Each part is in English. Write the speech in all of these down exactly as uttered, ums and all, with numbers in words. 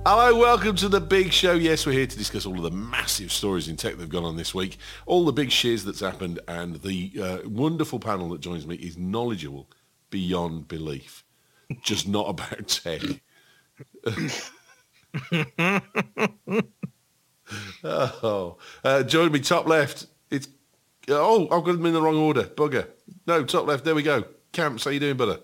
Hello, welcome to the big show. Yes, we're here to discuss all of the massive stories in tech that have gone on this week, all the big shiz that's happened, and the uh, wonderful panel that joins me is knowledgeable beyond belief. Just not about tech. oh, uh, join me top left. It's oh, I've got them in the wrong order. Bugger. No, top left. There we go. Camps, how you doing, brother?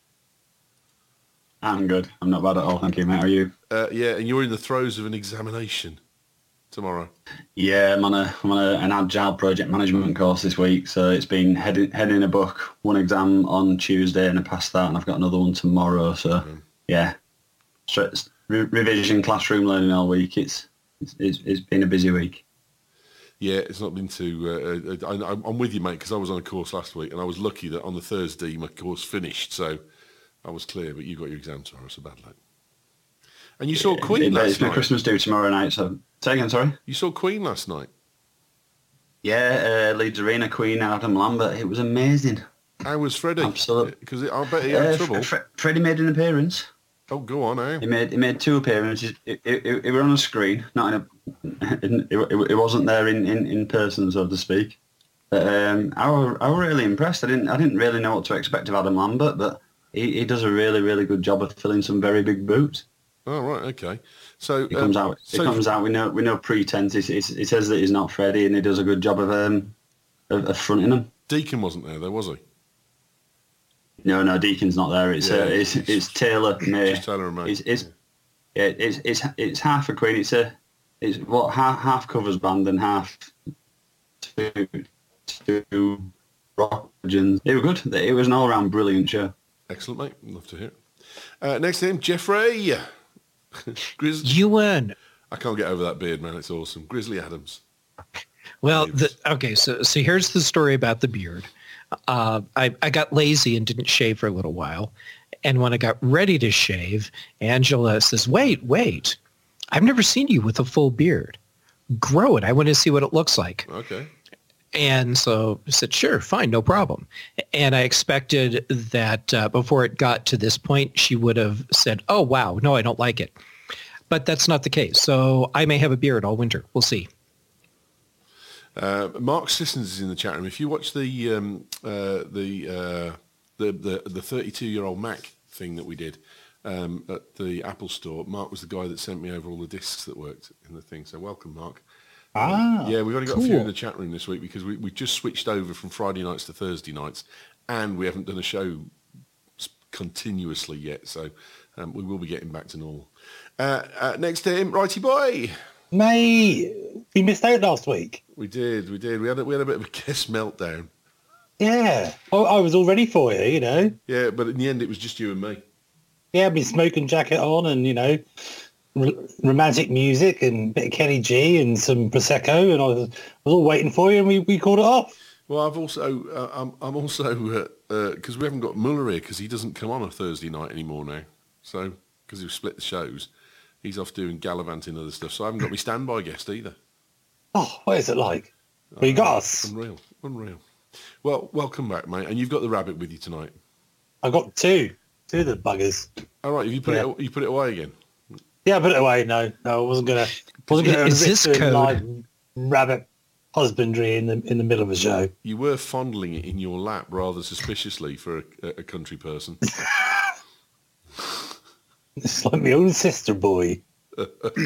I'm good. I'm not bad at all. Thank you, mate. How are you? Uh, yeah, and you're in the throes of an examination tomorrow. Yeah, I'm on a I'm on a, an agile project management course this week, so it's been heading heading a book. One exam on Tuesday, and I passed that, and I've got another one tomorrow. So mm-hmm. yeah, Straight, re- revision, classroom learning all week. It's it's it's, it's been a busy week. Yeah, it's not been too... Uh, I, I'm with you, mate, because I was on a course last week, and I was lucky that on the Thursday my course finished, so I was clear, but you got your exam tomorrow, so bad luck. And you saw yeah, Queen it, last it's night. my Christmas due tomorrow night, so... Say again, sorry? You saw Queen last night? Yeah, uh, Leeds Arena, Queen, Adam Lambert. It was amazing. How was Freddie? Absolutely. Because I bet he had uh, trouble. Fre- Freddie made an appearance. Oh, go on, eh? He made he made two appearances. It, it, it, it were on a screen, not in a. In, it, it wasn't there in, in, in person, so to speak. But, um, I were I were really impressed. I didn't I didn't really know what to expect of Adam Lambert, but he, he does a really really good job of filling some very big boots. Oh right, okay. So he comes um, out. So he comes out. We know we know pretense. He, he, he says that he's not Freddie, and he does a good job of um of, of fronting him. Deacon wasn't there, though, was he? No, no, Deacon's not there. It's yeah, uh, it's, it's it's Taylor May. Just Taylor and May. It's it's yeah. yeah, it's it's it's half a Queen. It's a it's what half half covers band and half two two rock legends. It was good. It was an all round brilliant show. Excellent, mate. Love to hear it. Uh, next name, Jeffrey. Grizz- Ewan. I can't get over that beard, man. It's awesome. Grizzly Adams. Well, the, okay, so so here's the story about the beard. Uh, I, I got lazy and didn't shave for a little while. And when I got ready to shave, Angela says, wait, wait. I've never seen you with a full beard. Grow it. I want to see what it looks like. Okay. And so I said, sure, fine, no problem. And I expected that uh, before it got to this point, she would have said, oh, wow, no, I don't like it. But that's not the case. So I may have a beard all winter. We'll see. Uh, Mark Sissons is in the chat room. If you watch the um, uh, the, uh, the the the thirty-two-year-old Mac thing that we did um, at the Apple Store, Mark was the guy that sent me over all the discs that worked in the thing. So welcome, Mark. Ah, yeah, we've only got cool. a few in the chat room this week because we we just switched over from Friday nights to Thursday nights, and we haven't done a show continuously yet. So um, we will be getting back to normal. Uh, uh, next to him, Righty Boy. Mate, we missed out last week. We did, we did. We had a, we had a bit of a guest meltdown. Yeah, I, I was all ready for you, you know. Yeah, but in the end, it was just you and me. Yeah, I'd been smoking jacket on and, you know, r- romantic music and a bit of Kenny G and some Prosecco, and I was, I was all waiting for you, and we, we called it off. Well, I've also, uh, I'm, I'm also, because uh, uh, we haven't got Muller here because he doesn't come on a Thursday night anymore now. So, because we've split the shows. He's off doing gallivanting and other stuff, so I haven't got my standby guest either. Oh, what is it like? Well, you got us. Unreal, unreal. Well, welcome back, mate. And you've got the rabbit with you tonight. I got two, two of the buggers. All right, have you put yeah. it? You put it away again? Yeah, I put it away. No, no, I wasn't gonna. Wasn't gonna is this code? Live rabbit husbandry in the in the middle of a show. You were fondling it in your lap rather suspiciously for a, a country person. It's like my own sister boy. I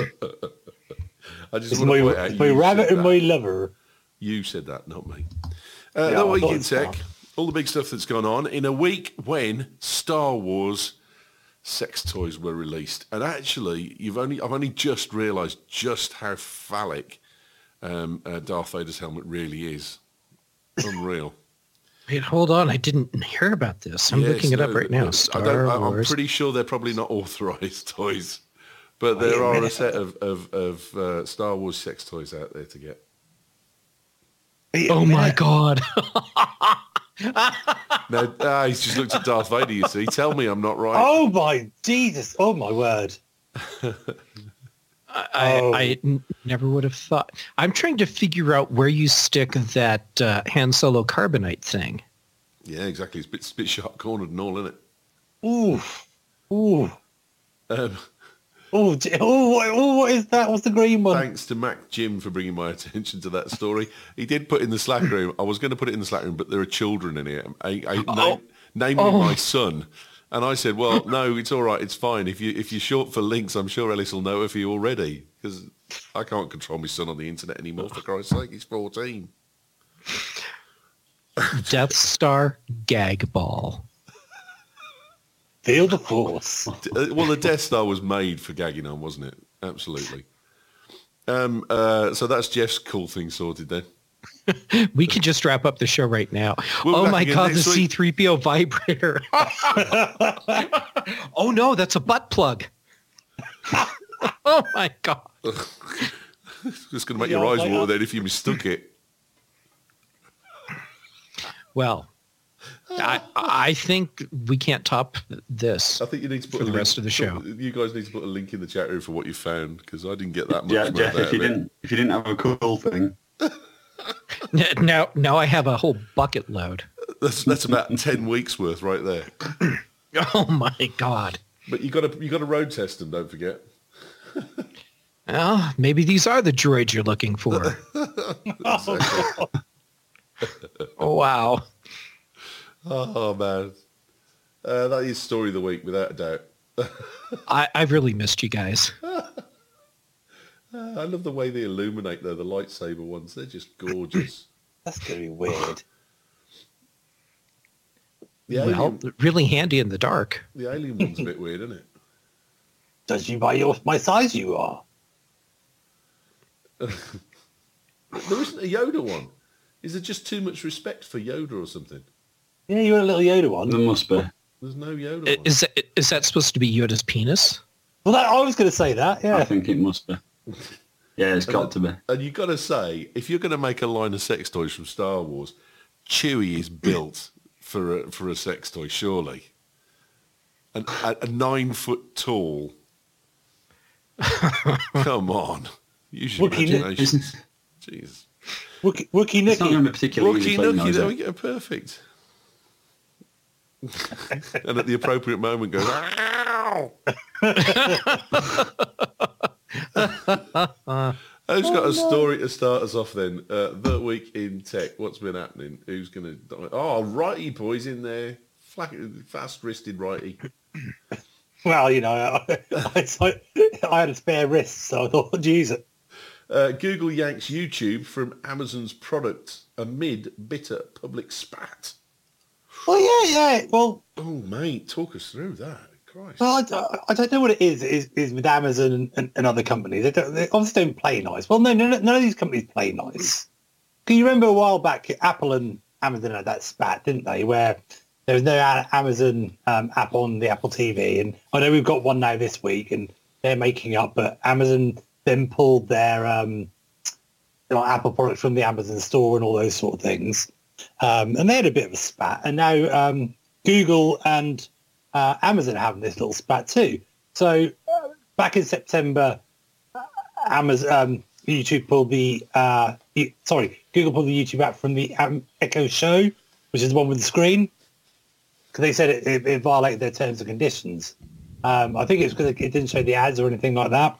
just it's want my, to point out my you rabbit said and that. my lover. You said that, not me. Uh, Yeah, the I week thought in it's tech, fine. all the big stuff that's gone on in a week when Star Wars sex toys were released, and actually, you've only I've only just realised just how phallic um, uh, Darth Vader's helmet really is. Unreal. Wait, hold on. I didn't hear about this. I'm Yes, looking it no, up right no, now. I Star don't, I- I'm Wars. pretty sure they're probably not authorised toys, but Wait there a are a minute. set of, of, of uh, Star Wars sex toys out there to get. Wait a Oh my minute. God. No, ah, he's just looked at Darth Vader, you see. Tell me I'm not right. Oh my Jesus! Oh my word! I, Oh. I n- never would have thought. I'm trying to figure out where you stick that uh, Han Solo carbonite thing. Yeah, exactly. It's a bit, it's a bit sharp-cornered and all, isn't it? Ooh, ooh. Um, Oh, J- oh, what, oh, what is that? What's the green one? Thanks to Mac Jim for bringing my attention to that story. He did put in the Slack room. I was going to put it in the Slack room, but there are children in here, I, I, Oh. na- namely Oh. my son. And I said, well, no, it's all right. It's fine. If, you, if you're short for links, I'm sure Ellis will know it for you already. Because I can't control my son on the internet anymore, for Christ's sake. He's fourteen. Death Star gag ball. Feel the force. Uh, Well, the Death Star was made for gagging on, wasn't it? Absolutely. Um, uh, so that's Jeff's cool thing sorted then. We could just wrap up the show right now. We'll be Oh back my again God, the next week. C three P O vibrator. Oh no, that's a butt plug. Oh my God. It's just going to make Yeah, your eyes like water that. then if you mistook it. Well, I, I think we can't top this. I think you need to put For a the link, rest of the show. You guys need to put a link in the chat room for what you found because I didn't get that much. Yeah, out Jeff, of if you it. didn't, if you didn't have a cool thing, N- Now, now I have a whole bucket load. That's that's about ten weeks worth right there. Oh my God. But you got to you got to road test them. Don't forget. Well, maybe these are the droids you're looking for. Oh, wow. Oh man, uh, that is story of the week without a doubt. I, I've really missed you guys. I love the way they illuminate though the lightsaber ones. They're just gorgeous. That's going to be weird. The Well, alien, really handy in the dark. the alien one's a bit weird, isn't it? Judge you by your my size, you are. There isn't a Yoda one. Is there just too much respect for Yoda or something? Yeah, you're a little Yoda one. there must be. There's no Yoda I- one. Is that, is that supposed to be Yoda's penis? Well, that, I was going to say that. I Yeah. think it must be. Yeah, it's got to be. And you've got to say, if you're going to make a line of sex toys from Star Wars, Chewie is built for a, for a sex toy, surely. An, a, a nine foot tall. Come on. Use your Wookiee- imagination. It's, Jeez. Wookie, Wookie it's not going Nookie. to be particularly Rookie easy clean, though, Nookie, is there it? we go, perfect. And at the appropriate moment goes, ow! Who's got a story to start us off then? Uh, the week in tech, what's been happening? Who's going to die? Oh, righty boys in there. Fast-wristed righty. Well, you know, I, I, I had a spare wrist, so I thought, geez. Uh, Google yanks YouTube from Amazon's product amid bitter public spat. Well, yeah, yeah. Well, Oh, mate, talk us through that. Christ. well I, don't- I don't know what it is, is, is with Amazon and, and, and other companies. They, don't, they obviously don't play nice. Well, no, no, no, none of these companies play nice. Can you remember a while back, Apple and Amazon had that spat, didn't they, where there was no A- Amazon um, app on the Apple T V. And I know we've got one now this week, and they're making up, but Amazon then pulled their um, you know, Apple products from the Amazon store and all those sort of things. Um, and they had a bit of a spat. And now um, Google and uh, Amazon are having this little spat too. So uh, back in September, uh, Amazon, um, YouTube pulled the, uh, you, sorry, Google pulled the YouTube app from the um, Echo Show, which is the one with the screen, because they said it, it, it violated their terms and conditions. Um, I think it's because it didn't show the ads or anything like that.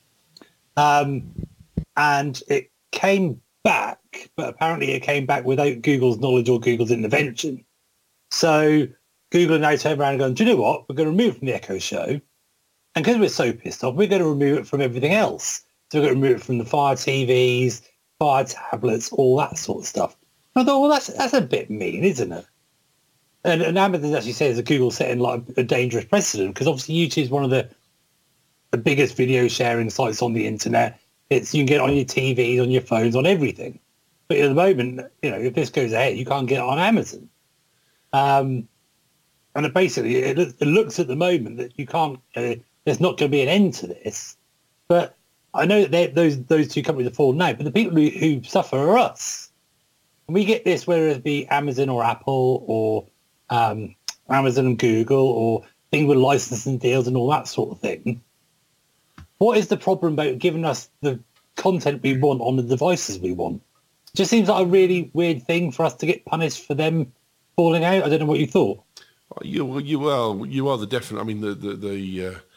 Um, and it came back, but apparently it came back without Google's knowledge or Google's intervention. So Google now turned around and gone, do you know what? We're going to remove it from the Echo Show. And because we're so pissed off, we're going to remove it from everything else. So we're going to remove it from the Fire T Vs, Fire tablets, all that sort of stuff. And I thought, well, that's that's a bit mean, isn't it? And, and Amazon actually says that Google's setting like a dangerous precedent, because obviously YouTube is one of the the biggest video sharing sites on the internet. It's you can get it on your T Vs, on your phones, on everything. But at the moment, you know, if this goes ahead, you can't get it on Amazon. Um, and it basically, it, it looks at the moment that you can't. Uh, there's not going to be an end to this. But I know that they- those those two companies are falling out. But the people who, who suffer are us. And we get this, whether it be Amazon or Apple or um, Amazon and Google or things with licensing deals and all that sort of thing. What is the problem about giving us the content we want on the devices we want? It just seems like a really weird thing for us to get punished for them falling out. I don't know what you thought. You, well, you are you are the definite. I mean, the the the, uh,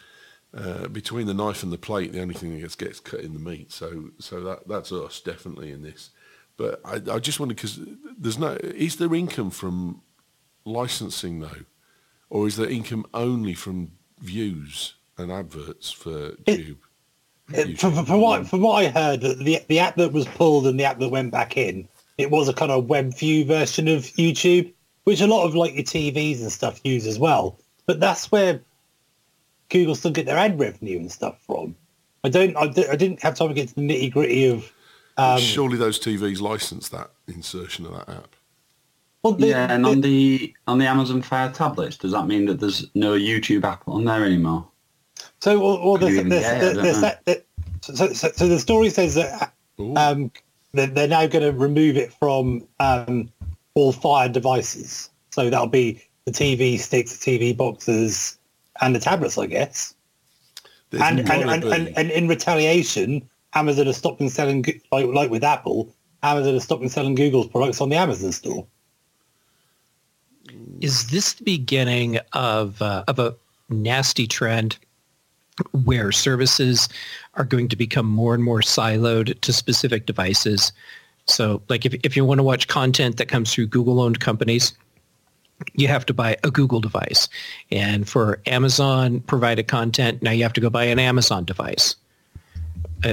uh, between the knife and the plate, the only thing that gets, gets cut in the meat. So so that that's us definitely in this. But I, I just wonder, because there's no, is there income from licensing though, or is there income only from views and adverts for Tube? It, from, from what from what I heard, the the app that was pulled and the app that went back in, it was a kind of web view version of YouTube, which a lot of like your T Vs and stuff use as well. But that's where Google still get their ad revenue and stuff from. I don't. I, I didn't have time to get to the nitty gritty of. Um, Surely those T Vs license that insertion of that app. Well, the, yeah, and the, on the on the Amazon Fire tablets, does that mean that there's no YouTube app on there anymore? So, well, well there's, there's, there's, there's that, that, so, so, so the story says that um, they're, they're now going to remove it from um, all Fire devices. So that'll be the T V sticks, the T V boxes, and the tablets, I guess. And and, and, and and in retaliation, Amazon has stopped selling, like, like with Apple, Amazon has stopped selling Google's products on the Amazon store. Is this the beginning of uh, of a nasty trend where services are going to become more and more siloed to specific devices? So, like, if if you want to watch content that comes through Google-owned companies, you have to buy a Google device. And for Amazon-provided content, now you have to go buy an Amazon device. It,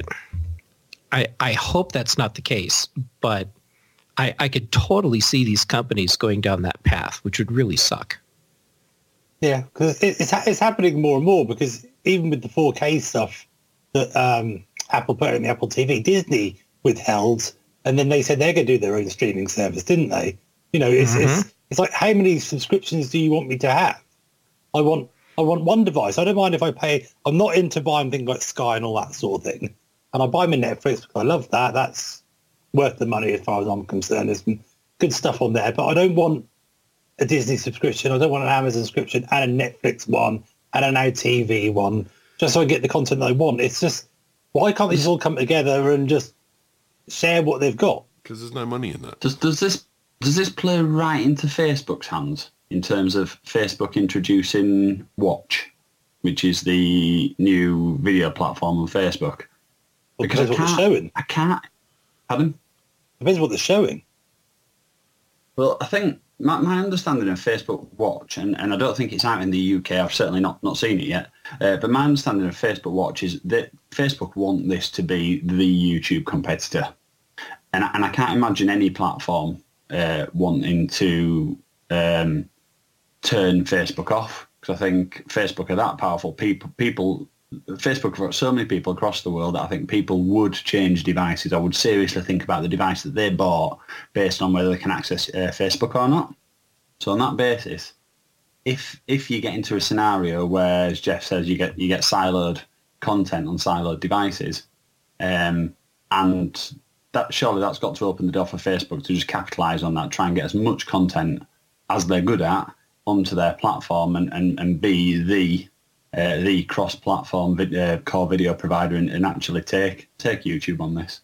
I, I hope that's not the case, but I, I could totally see these companies going down that path, which would really suck. Yeah, because it, it's it's happening more and more, because even with the four K stuff that um, Apple put in the Apple T V, Disney withheld, and then they said they're going to do their own streaming service, didn't they? You know, it's mm-hmm. it's it's like, how many subscriptions do you want me to have? I want I want one device. I don't mind if I pay. I'm not into buying things like Sky and all that sort of thing. And I buy my Netflix because I love that. That's worth the money as far as I'm concerned. There's some good stuff on there. But I don't want a Disney subscription. I don't want an Amazon subscription and a Netflix one and a Now T V one just so I get the content that I want. It's just, why can't they just all come together and just share what they've got? Because there's no money in that. Does, does this does this play right into Facebook's hands in terms of Facebook introducing Watch, which is the new video platform on Facebook? Well, because what they're showing. I can't. Pardon? Depends what they're showing. Well, I think my, my understanding of Facebook Watch, and, and I don't think it's out in the U K, I've certainly not, not seen it yet, uh, but my understanding of Facebook Watch is that Facebook want this to be the YouTube competitor. And, and I can't imagine any platform uh, wanting to um, turn Facebook off, because I think Facebook are that powerful. People, people Facebook for so many people across the world that I think people would change devices. I would seriously think about the device that they bought based on whether they can access uh, Facebook or not. So on that basis, if if you get into a scenario where, as Jeff says, you get you get siloed content on siloed devices, um, and that surely that's got to open the door for Facebook to just capitalise on that, try and get as much content as they're good at onto their platform, and, and, and be the Uh, the cross-platform vid- uh, core video provider, and, and actually take take YouTube on this.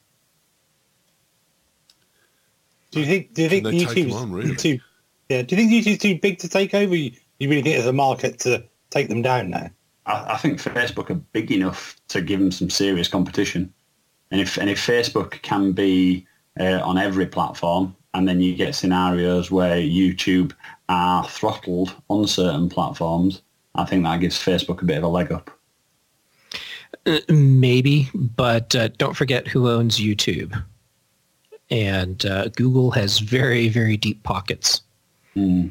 Do you think? Do you think YouTube's on, really? too? Yeah. Do you think YouTube's too big to take over? You, you really think there's a market to take them down now? I, I think Facebook are big enough to give them some serious competition, and if and if Facebook can be uh, on every platform, and then you get scenarios where YouTube are throttled on certain platforms, I think that gives Facebook a bit of a leg up. Uh, maybe, but uh, don't forget who owns YouTube. And uh, Google has very, very deep pockets. Mm.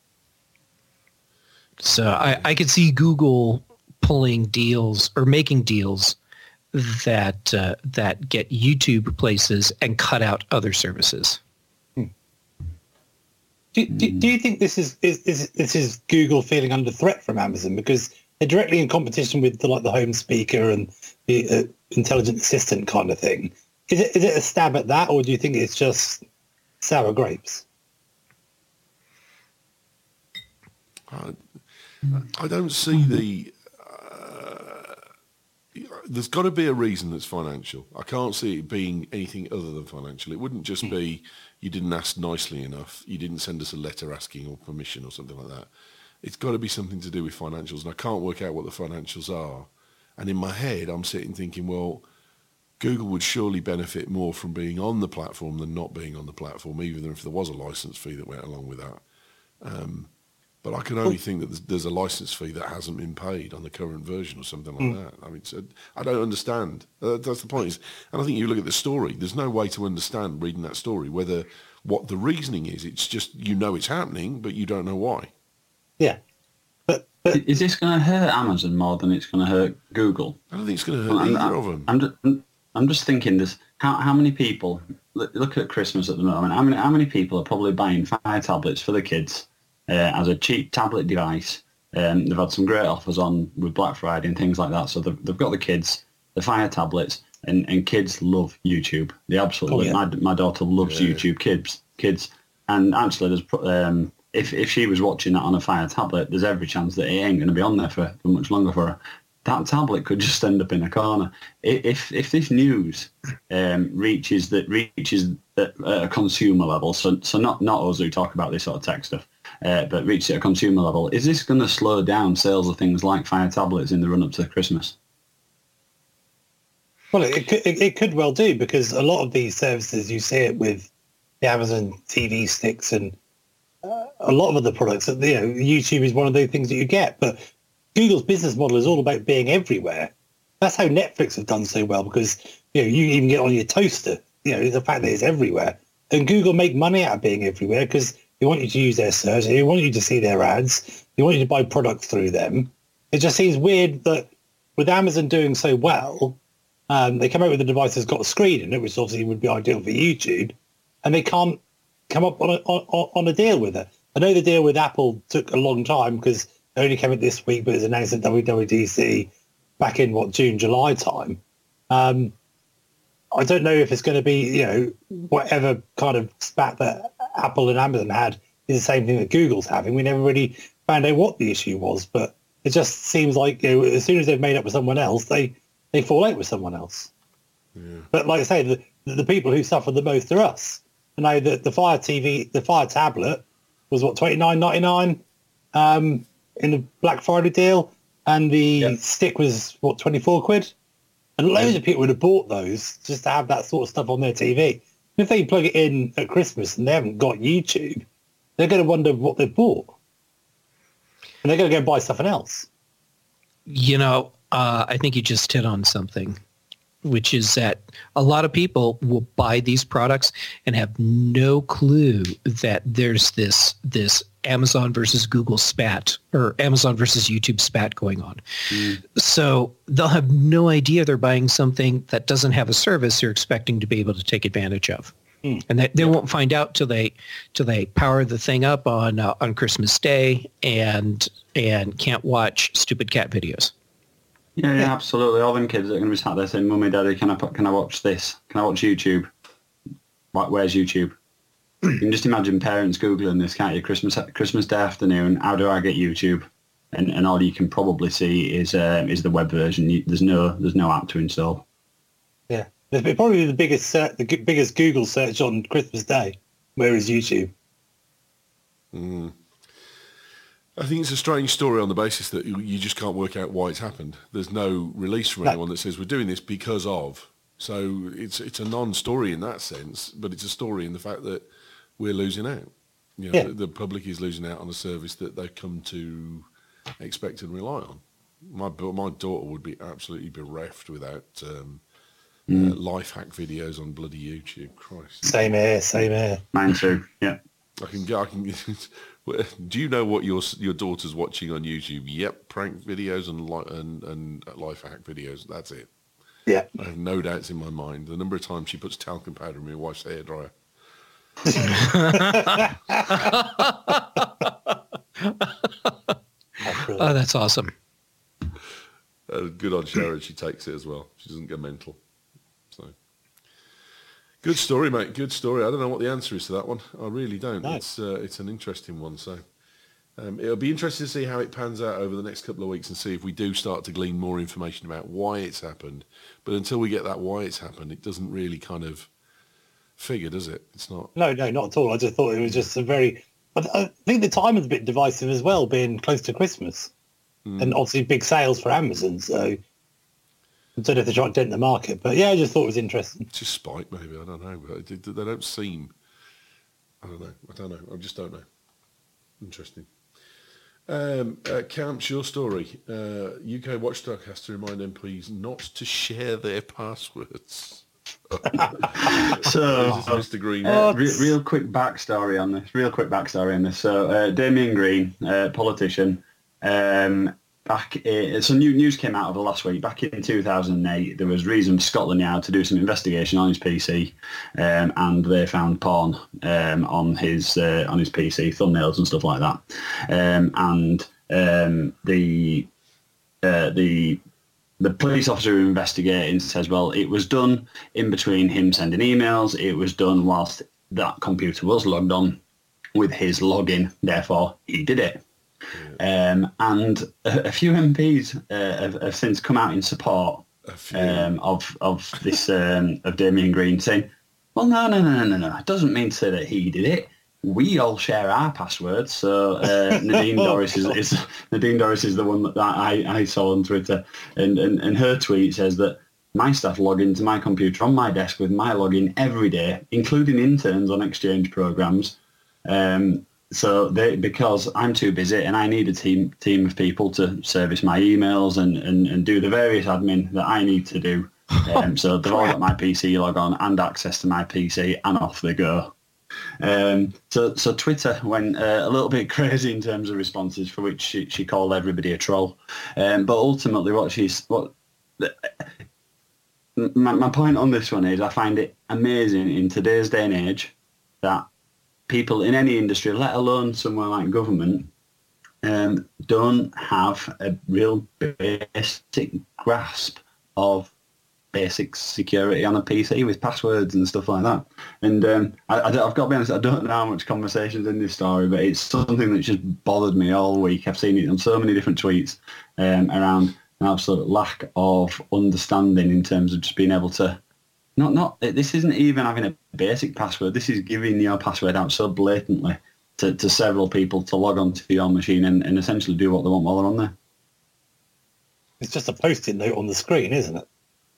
So I, I could see Google pulling deals or making deals that uh, that get YouTube places and cut out other services. Do, do, do you think this is, is, is this is Google feeling under threat from Amazon, because they're directly in competition with the, like the home speaker and the uh, intelligent assistant kind of thing? Is it is it a stab at that, or do you think it's just sour grapes? I, I don't see the. Uh, there's got to be a reason that's financial. I can't see it being anything other than financial. It wouldn't just be, you didn't ask nicely enough, you didn't send us a letter asking or permission or something like that. It's got to be something to do with financials, and I can't work out what the financials are. And in my head, I'm sitting thinking, well, Google would surely benefit more from being on the platform than not being on the platform, even if there was a license fee that went along with that. Um, but I can only think that there's, there's a license fee that hasn't been paid on the current version or something like mm. that. I mean, so I don't understand. Uh, that's the point. Is, and I think you look at the story, there's no way to understand reading that story, whether what the reasoning is. It's just, you know it's happening, but you don't know why. Yeah. But, but is this going to hurt Amazon more than it's going to hurt Google? I don't think it's going to hurt I'm, either I'm, of them. I'm just, I'm just thinking this, how, how many people, look, look at Christmas at the moment, how many, how many people are probably buying Fire tablets for the kids uh, as a cheap tablet device? Um, they've had some great offers on with Black Friday and things like that. So they've, they've got the kids, the Fire tablets, and, and kids love YouTube. They absolutely, oh, yeah. my, my daughter loves yeah. YouTube kids, kids. And actually, there's um, if, if she was watching that on a Fire tablet, there's every chance that it ain't going to be on there for, for much longer for her. That tablet could just end up in a corner. If if this news um, reaches that reaches at a consumer level, so so not not us who talk about this sort of tech stuff, uh, but reaches at a consumer level, is this going to slow down sales of things like Fire tablets in the run up to Christmas? Well, it could it, it could well do, because a lot of these services, you see it with the Amazon T V sticks and uh, a lot of other products. You know, YouTube is one of those things that you get, but Google's business model is all about being everywhere. That's how Netflix have done so well, because you know you even get on your toaster. You know, the fact that it's everywhere. And Google make money out of being everywhere because they want you to use their search, they want you to see their ads, they want you to buy products through them. It just seems weird that with Amazon doing so well, um, they come out with a device that's got a screen in it, which obviously would be ideal for YouTube, and they can't come up on a, on, on a deal with it. I know the deal with Apple took a long time because it only came out this week, but it was announced at W W D C back in, what, June, July time. Um, I don't know if it's going to be, you know, whatever kind of spat that Apple and Amazon had is the same thing that Google's having. We never really found out what the issue was, but it just seems like, you know, as soon as they've made up with someone else, they, they fall out with someone else. Yeah. But like I say, the, the people who suffer the most are us. I know that the Fire T V, the Fire tablet was, what, twenty-nine ninety-nine um, in the Black Friday deal, and the yep. stick was, what, twenty-four quid? And loads of people would have bought those just to have that sort of stuff on their T V. And if they plug it in at Christmas and they haven't got YouTube, they're going to wonder what they've bought. And they're going to go and buy something else. You know, uh, I think you just hit on something, which is that a lot of people will buy these products and have no clue that there's this this Amazon versus Google spat, or Amazon versus YouTube spat going on. Mm. So they'll have no idea they're buying something that doesn't have a service they're expecting to be able to take advantage of. Mm. And they, they yeah. won't find out till they till they power the thing up on uh, on Christmas Day and and can't watch stupid cat videos. Yeah, yeah, absolutely. All them kids that are going to be sat there saying, "Mummy, Daddy, can I can I watch this? Can I watch YouTube? Where's YouTube?" You can just imagine parents Googling this, can't you? Christmas Christmas Day afternoon, how do I get YouTube? And and all you can probably see is um, is the web version. You, there's no there's no app to install. Yeah, it's probably the biggest ser- the biggest Google search on Christmas Day. Where is YouTube? Mm. I think it's a strange story on the basis that you just can't work out why it's happened. There's no release from anyone that says we're doing this because of. So it's it's a non-story in that sense, but it's a story in the fact that we're losing out. You know, yeah. the, the public is losing out on a service that they've come to expect and rely on. My my daughter would be absolutely bereft without um, mm. uh, life hack videos on bloody YouTube. Christ. Same here, same here. Mine too. Yeah. I can get. I can. Do you know what your your daughter's watching on YouTube? Yep, prank videos and li- and and life hack videos. That's it. Yeah. I have no doubts in my mind. The number of times she puts talcum powder in my wife's hairdryer. Oh, that's awesome. Uh, good on Sharon. She takes it as well. She doesn't go mental. So, good story, mate. Good story. I don't know what the answer is to that one. I really don't. No. It's uh, it's an interesting one. So um, it'll be interesting to see how it pans out over the next couple of weeks and see if we do start to glean more information about why it's happened. But until we get that why it's happened, it doesn't really kind of figure, does it? It's not. No, no, not at all. I just thought it was just a very... I think the time is a bit divisive as well, being close to Christmas. Mm. And obviously big sales for Amazon. So I don't know if they're trying to dent the market, but yeah, I just thought it was interesting. It's just spite, maybe. I don't know. But it, they don't seem. I don't know. I don't know. I just don't know. Interesting. Um, uh, Camps, your story. Uh, U K Watchdog has to remind M Ps not to share their passwords. So, Mister Green. Uh, re- real quick backstory on this. Real quick backstory on this. So, uh, Damien Green, uh, politician, um, back. In, so, new news came out of the last week. Back in two thousand eight, there was reason for Scotland Yard to do some investigation on his P C, um, and they found porn um, on his uh, on his P C, thumbnails and stuff like that, um, and um, the uh, the The police officer who investigating says, well, it was done in between him sending emails. It was done whilst that computer was logged on with his login. Therefore, he did it. Yeah. Um, and a, a few M Ps uh, have, have since come out in support um, of of this um, of Damien Green, saying, well, no, no, no, no, no, no. It doesn't mean to say that he did it. We all share our passwords. So uh, Nadine Doris is, is Nadine Doris is the one that I, I saw on Twitter, and, and, and her tweet says that my staff log into my computer on my desk with my login every day, including interns on exchange programs. Um, so they because I'm too busy and I need a team team of people to service my emails and, and, and do the various admin that I need to do. Um, so they've all got my P C log on and access to my P C, and off they go. Um, so, so Twitter went uh, a little bit crazy in terms of responses, for which she, she called everybody a troll. Um, but ultimately, what she's what my, my point on this one is, I find it amazing in today's day and age that people in any industry, let alone somewhere like government, um, don't have a real basic grasp of basic security on a P C with passwords and stuff like that. And um, I, I've got to be honest, I don't know how much conversation's in this story, but it's something that just bothered me all week. I've seen it on so many different tweets um, around an absolute lack of understanding in terms of just being able to, not, not, this isn't even having a basic password, this is giving your password out so blatantly to, to several people to log onto your machine and, and essentially do what they want while they're on there. It's just a post-it note on the screen, isn't it?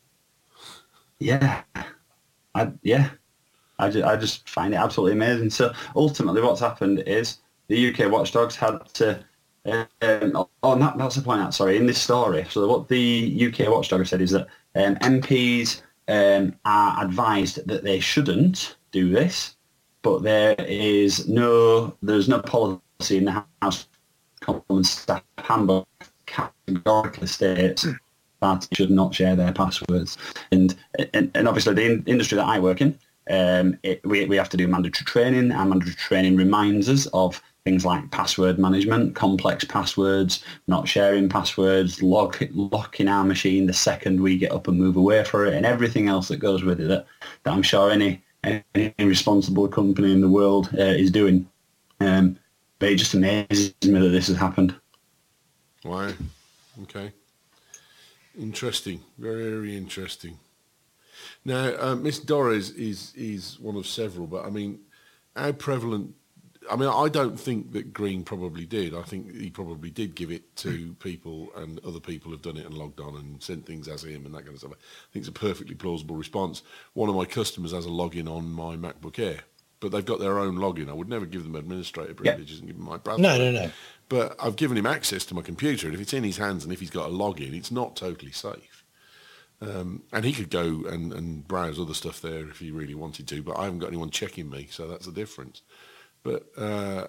Yeah, I, yeah, I just, I just find it absolutely amazing. So ultimately what's happened is the U K Watchdogs had to, um, oh, that, that's the point out, sorry, in this story. So what the U K Watchdog said is that um, M Ps um, are advised that they shouldn't do this, but there is no, there's no policy in the House Common Staff Handbook categorically states that should not share their passwords. And and, and obviously the in, industry that I work in, um, it, we, we have to do mandatory training, and mandatory training reminds us of things like password management, complex passwords, not sharing passwords, lock, locking our machine the second we get up and move away from it, and everything else that goes with it that, that I'm sure any, any responsible company in the world uh, is doing. Um, but it just amazes me that this has happened. Wow. Okay. Interesting, very interesting. Now, uh, Miss Doris is is one of several, but I mean, how prevalent? I mean, I don't think that Green probably did. I think he probably did give it to people, and other people have done it and logged on and sent things as him and that kind of stuff. I think it's a perfectly plausible response. One of my customers has a login on my MacBook Air, but they've got their own login. I would never give them administrator privileges and give them my password. No, no, no. But I've given him access to my computer, and if it's in his hands and if he's got a login, it's not totally safe. Um, and he could go and, and browse other stuff there if he really wanted to, but I haven't got anyone checking me, so that's the difference. But uh,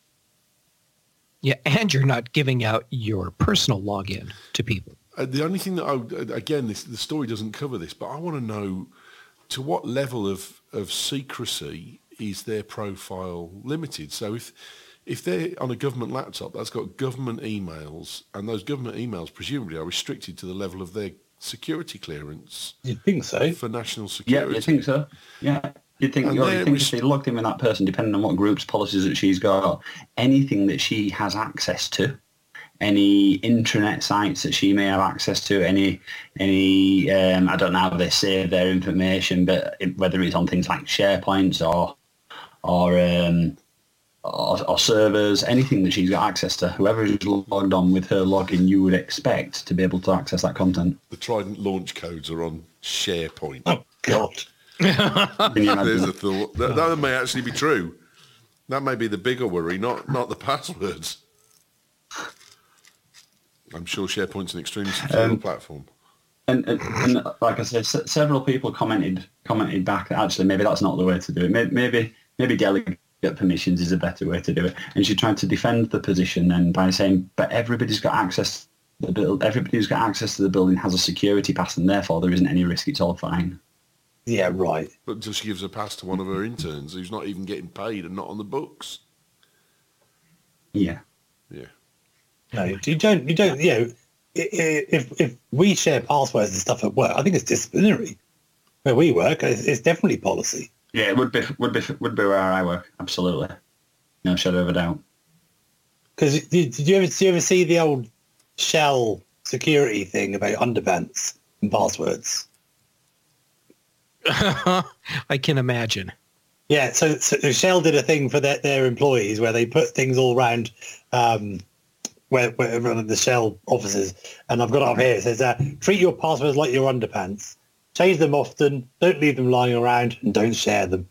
yeah, and you're not giving out your personal login to people. Uh, the only thing that I, again, this, the story doesn't cover this, but I want to know to what level of, of secrecy is their profile limited? So if if they're on a government laptop that's got government emails, and those government emails presumably are restricted to the level of their security clearance. You'd think so. For national security. Yeah, you think so. Yeah. You'd think, you think rest- if they logged in with that person, depending on what group's policies that she's got, anything that she has access to, any intranet sites that she may have access to, any, any um, I don't know how they save their information, but it, whether it's on things like SharePoints or, or um, or, or servers, anything that she's got access to. Whoever is logged on with her login, you would expect to be able to access that content. The Trident launch codes are on SharePoint. Oh, God. Can you imagine? There's a thought. That, that may actually be true. That may be the bigger worry, not not the passwords. I'm sure SharePoint's an extremely secure Um, platform. And, and, and like I said, s- several people commented commented back that actually maybe that's not the way to do it. Maybe maybe, maybe delegate permissions is a better way to do it. And she tried to defend the position then by saying, but everybody's got access to the build. Everybody who's got access to the building has a security pass, and therefore there isn't any risk. It's all fine. Yeah, right. But until she gives a pass to one of her interns who's not even getting paid and not on the books. Yeah. Yeah. No, you don't. You don't. You know, i- i- if if we share passwords and stuff at work, I think it's disciplinary. Where we work, it's, it's definitely policy. Yeah, it would be would be would be where I work. Absolutely, no shadow of a doubt. Because did, did you ever did you ever see the old Shell security thing about underpants and passwords? I can imagine. Yeah, so, so Shell did a thing for their, their employees where they put things all around um, where, where around the Shell offices, and I've got it up here. It says, uh, treat your passwords like your underpants. Change them often, don't leave them lying around, and don't share them.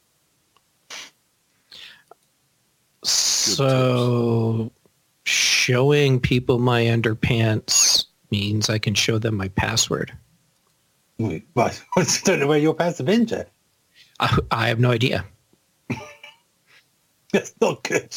So showing people my underpants means I can show them my password. Wait, Right, I don't know where your pants have been, Jeff. I, I have no idea. That's not good.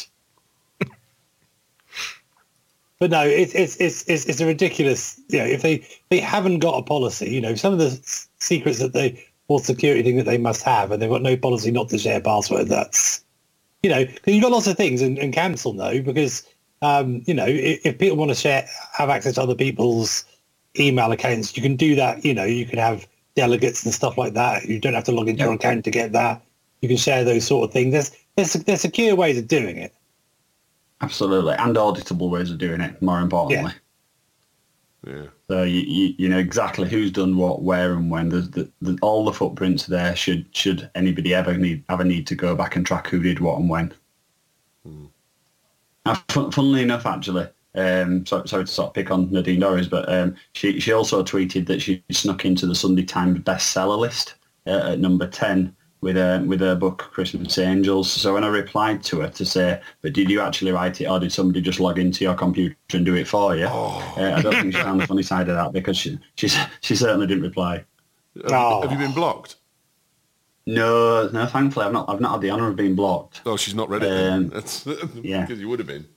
But no, it's it's it's it's it's a ridiculous. You know, if they they haven't got a policy, you know, some of the s- secrets that they or security thing that they must have, and they've got no policy not to share password. That's, you know, 'cause you've got lots of things, and, and cancel no because um, you know, if, if people want to share have access to other people's email accounts, you can do that. You know, you can have delegates and stuff like that. You don't have to log into your account to get that. You can share those sort of things. There's there's there's secure ways of doing it. Absolutely, and auditable ways of doing it. More importantly. Yeah. So you, you you know exactly who's done what, where, and when. There's the, the, all the footprints there. Should should anybody ever need ever need to go back and track who did what and when. Hmm. Now, fun, funnily enough, actually, um, so, sorry to sort of pick on Nadine Dorries, but um, she she also tweeted that she snuck into the Sunday Times bestseller list uh, at number ten with her with her book Christmas Angels. So when I replied to her to say, "But did you actually write it, or did somebody just log into your computer and do it for you?" Oh. Uh, I don't think she found the funny side of that because she she she certainly didn't reply. Have, Oh. have you been blocked? No, no, thankfully I've not I've not had the honour of being blocked. Oh, she's not read it then. Um, That's yeah. because you would have been.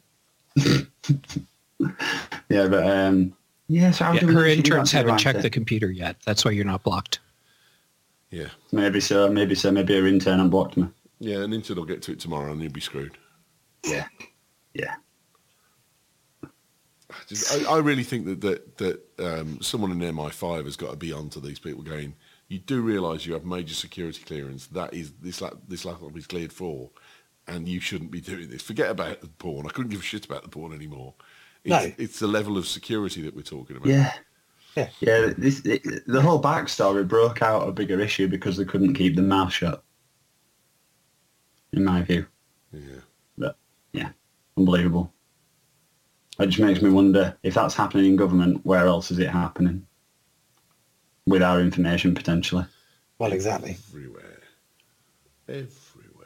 Yeah, but um, yeah, so how Yeah, do we know her she did interns actually haven't write checked it? the computer yet. That's why you're not blocked. Yeah. Maybe so, maybe so, maybe her intern unblocked me. Yeah, an intern will get to it tomorrow and you'll be screwed. Yeah, yeah. Just, I, I really think that that, that um, someone in M I five has got to be onto these people going, you do realise you have major security clearance. That is, this, lap, this laptop is cleared for, and you shouldn't be doing this. Forget about the porn. I couldn't give a shit about the porn anymore. It's, No. it's the level of security that we're talking about. Yeah. Yeah. Yeah, this, it, the whole backstory broke out a bigger issue because they couldn't keep the mouth shut, in my view. Yeah. But, yeah, unbelievable. It just makes me wonder if that's happening in government, where else is it happening? With our information, potentially. Well, exactly. Everywhere. Everywhere.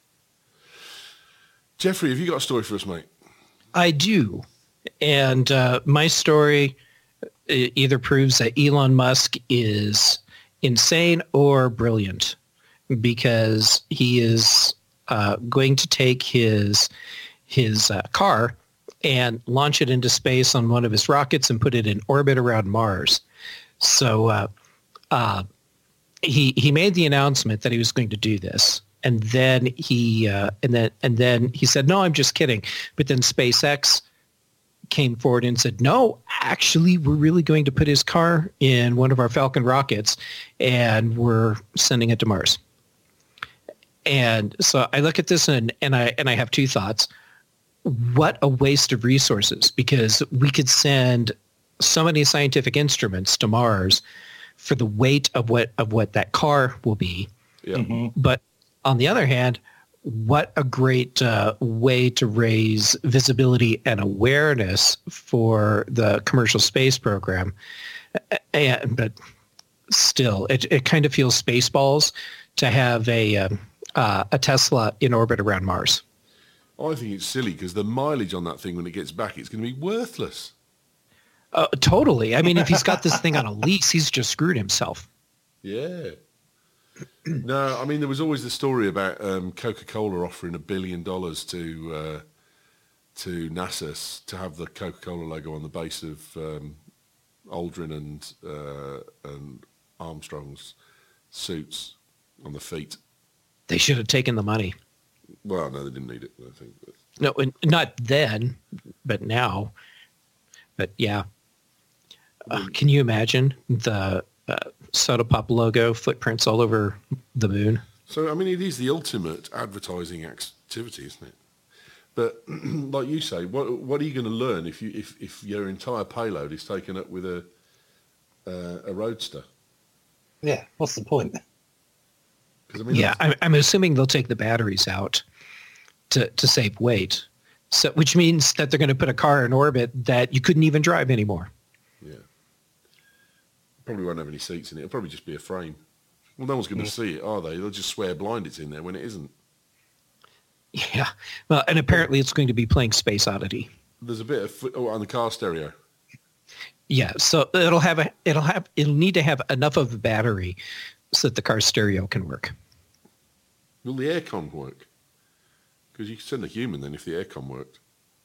Jeffrey, have you got a story for us, mate? I do. And uh, my story e- either proves that Elon Musk is insane or brilliant because he is uh, going to take his his uh, car and launch it into space on one of his rockets and put it in orbit around Mars. So uh, uh, he he made the announcement that he was going to do this. And then he uh, and then and then he said, "No, I'm just kidding." But then SpaceX came forward and said, "No, actually, we're really going to put his car in one of our Falcon rockets, and we're sending it to Mars." And so I look at this and and I and I have two thoughts. What a waste of resources, because we could send so many scientific instruments to Mars for the weight of what of what that car will be. Yeah. Mhm. But on the other hand, what a great uh, way to raise visibility and awareness for the commercial space program. And, but still, it, it kind of feels Spaceballs to have a, um, uh, a Tesla in orbit around Mars. I think it's silly because the mileage on that thing when it gets back, it's going to be worthless. Uh, totally. I mean, if he's got this thing on a lease, he's just screwed himself. Yeah. No, I mean, there was always the story about um, Coca-Cola offering a billion dollars to uh, to NASA to have the Coca-Cola logo on the base of um, Aldrin and uh, and Armstrong's suits on the feet. They should have taken the money. Well, no, they didn't need it, I think. But. No, not then, but now. But yeah. Uh, can you imagine the uh, Soda Pop logo footprints all over the moon? So, I mean, it is the ultimate advertising activity, isn't it? But like you say, what what are you going to learn if you if, if your entire payload is taken up with a uh, a roadster? Yeah, what's the point? I mean, yeah, I'm, I'm assuming they'll take the batteries out to, to save weight, so which means that they're going to put a car in orbit that you couldn't even drive anymore. Yeah. Probably won't have any seats in it. It'll probably just be a frame. Well, no one's going to yeah. see it, are they? They'll just swear blind it's in there when it isn't. Yeah. Well, and apparently it's going to be playing Space Oddity. There's a bit of foot, oh, on the car stereo. Yeah, so it'll have a it'll have it'll need to have enough of a battery so that the car stereo can work. Will the aircon work? Because you could send a human then if the aircon worked.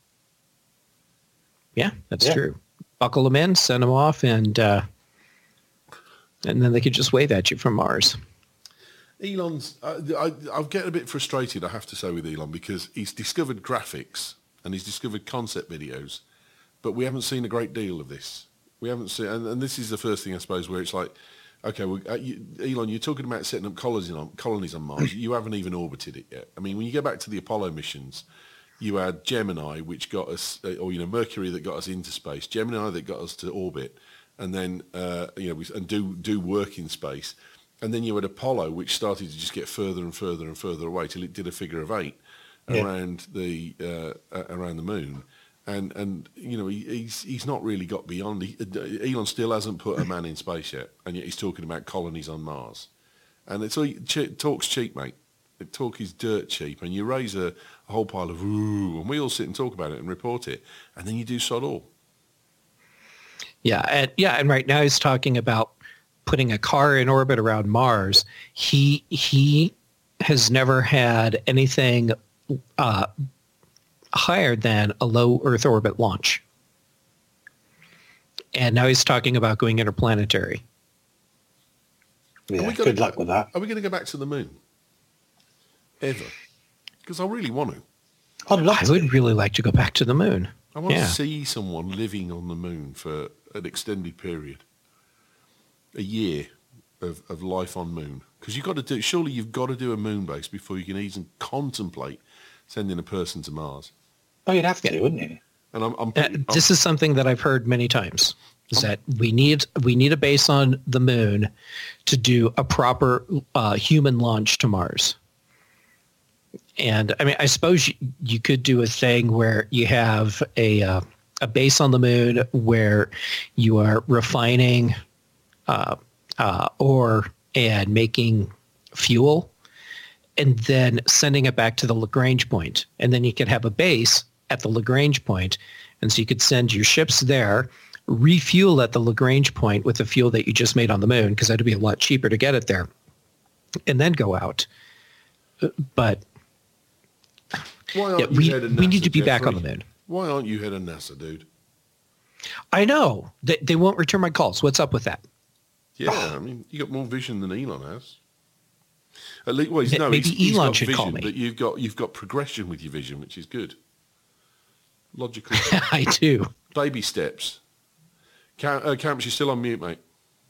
Yeah, that's yeah. true. Buckle them in, send them off, and uh, and then they could just wave at you from Mars. Elon's, uh, I, I'm getting a bit frustrated, I have to say, with Elon because he's discovered graphics and he's discovered concept videos, but we haven't seen a great deal of this. We haven't seen, and, and this is the first thing, I suppose, where it's like, okay, well, uh, you, Elon, you're talking about setting up colonies on, colonies on Mars. You haven't even orbited it yet. I mean, when you go back to the Apollo missions, you had Gemini, which got us, uh, or, you know, Mercury that got us into space, Gemini that got us to orbit, and then, uh, you know, and do, do work in space. And then you had Apollo, which started to just get further and further and further away till it did a figure of eight yeah. around the uh, uh, around the moon. And and you know he, he's he's not really got beyond. He, Elon still hasn't put a man in space yet, and yet he's talking about colonies on Mars. And it's all ch- talk's cheap, mate. The talk is dirt cheap, and you raise a, a whole pile of ooh, and we all sit and talk about it and report it, and then you do sod all. Yeah, and yeah, and right now he's talking about putting a car in orbit around Mars. He he has never had anything uh, higher than a low Earth orbit launch. And now he's talking about going interplanetary. Yeah, gonna, good luck with that. Are we going to go back to the moon? Ever? Because I really want to. I'd love I to. would really like to go back to the moon. I want yeah. to see someone living on the moon for an extended period. A year of, of life on moon. Because you've got to do, surely you've got to do a moon base before you can even contemplate sending a person to Mars. Oh, you'd have to, yeah. wouldn't you? And I'm, I'm, uh, I'm this is something that I've heard many times. Is that we need we need a base on the moon to do a proper uh, human launch to Mars. And I mean, I suppose you, you could do a thing where you have a uh, a base on the moon where you are refining uh, uh, ore and making fuel, and then sending it back to the Lagrange point, and then you could have a base at the Lagrange point, and so you could send your ships there. Refuel at the Lagrange point with the fuel that you just made on the moon, because that'd be a lot cheaper to get it there, and then go out. But Why aren't yeah, you we, head of we NASA, need to be Jeffrey? back on the moon. Why aren't you head of NASA, dude? I know. They, they won't return my calls. What's up with that? Yeah, I mean, you got more vision than Elon has. At least, well, he's, no, Maybe he's, he's Elon got should vision, call me. but you've got you've got progression with your vision, which is good. Logical. I do. Baby steps. Cam, uh, Camps, you're still on mute, mate.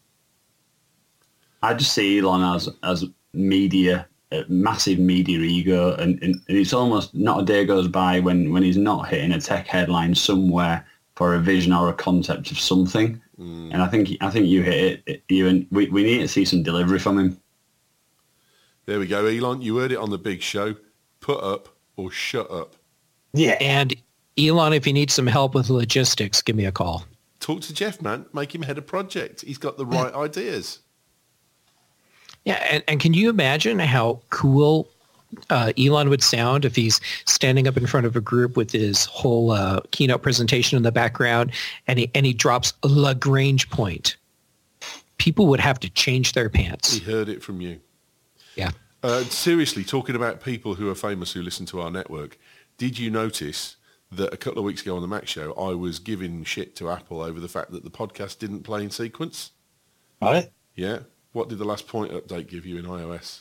I just see Elon as as media, uh, massive media ego, and, and it's almost not a day goes by when, when he's not hitting a tech headline somewhere for a vision or a concept of something. Mm. And I think I think you hit it. You and we we need to see some delivery from him. There we go, Elon. You heard it on the big show. put up or shut up. Yeah. And Elon, if you need some help with logistics, give me a call. Talk to Jeff, man. Make him head of project. He's got the right ideas. Yeah, and, and can you imagine how cool uh, Elon would sound if he's standing up in front of a group with his whole uh, keynote presentation in the background, and he and he drops a Lagrange point? People would have to change their pants. He heard it from you. Yeah. Uh, seriously, talking about people who are famous who listen to our network, did you notice that a couple of weeks ago on the Mac Show, I was giving shit to Apple over the fact that the podcast didn't play in sequence? Right. Yeah. What did the last point update give you in iOS?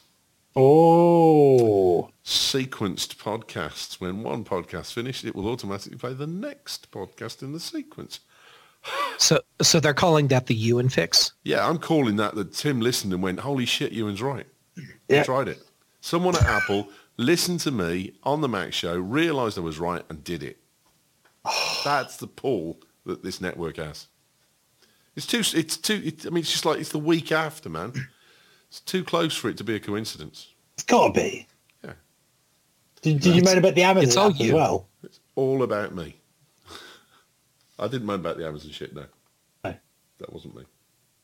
Oh. Sequenced podcasts. When one podcast finished, it will automatically play the next podcast in the sequence. So so they're calling that the Ewan fix? Yeah, I'm calling that that Tim listened and went, holy shit, Ewan's right. Yeah. I tried it. Someone at Apple listened to me on the Mac Show, realised I was right and did it. That's the pull that this network has. It's too, it's too, it, I mean, it's just like, it's the week after, man. It's too close for it to be a coincidence. It's got to be. Yeah. Did, did you moan about the Amazon it's all app you. as well? It's all about me. I didn't moan about the Amazon shit, no. No. That wasn't me.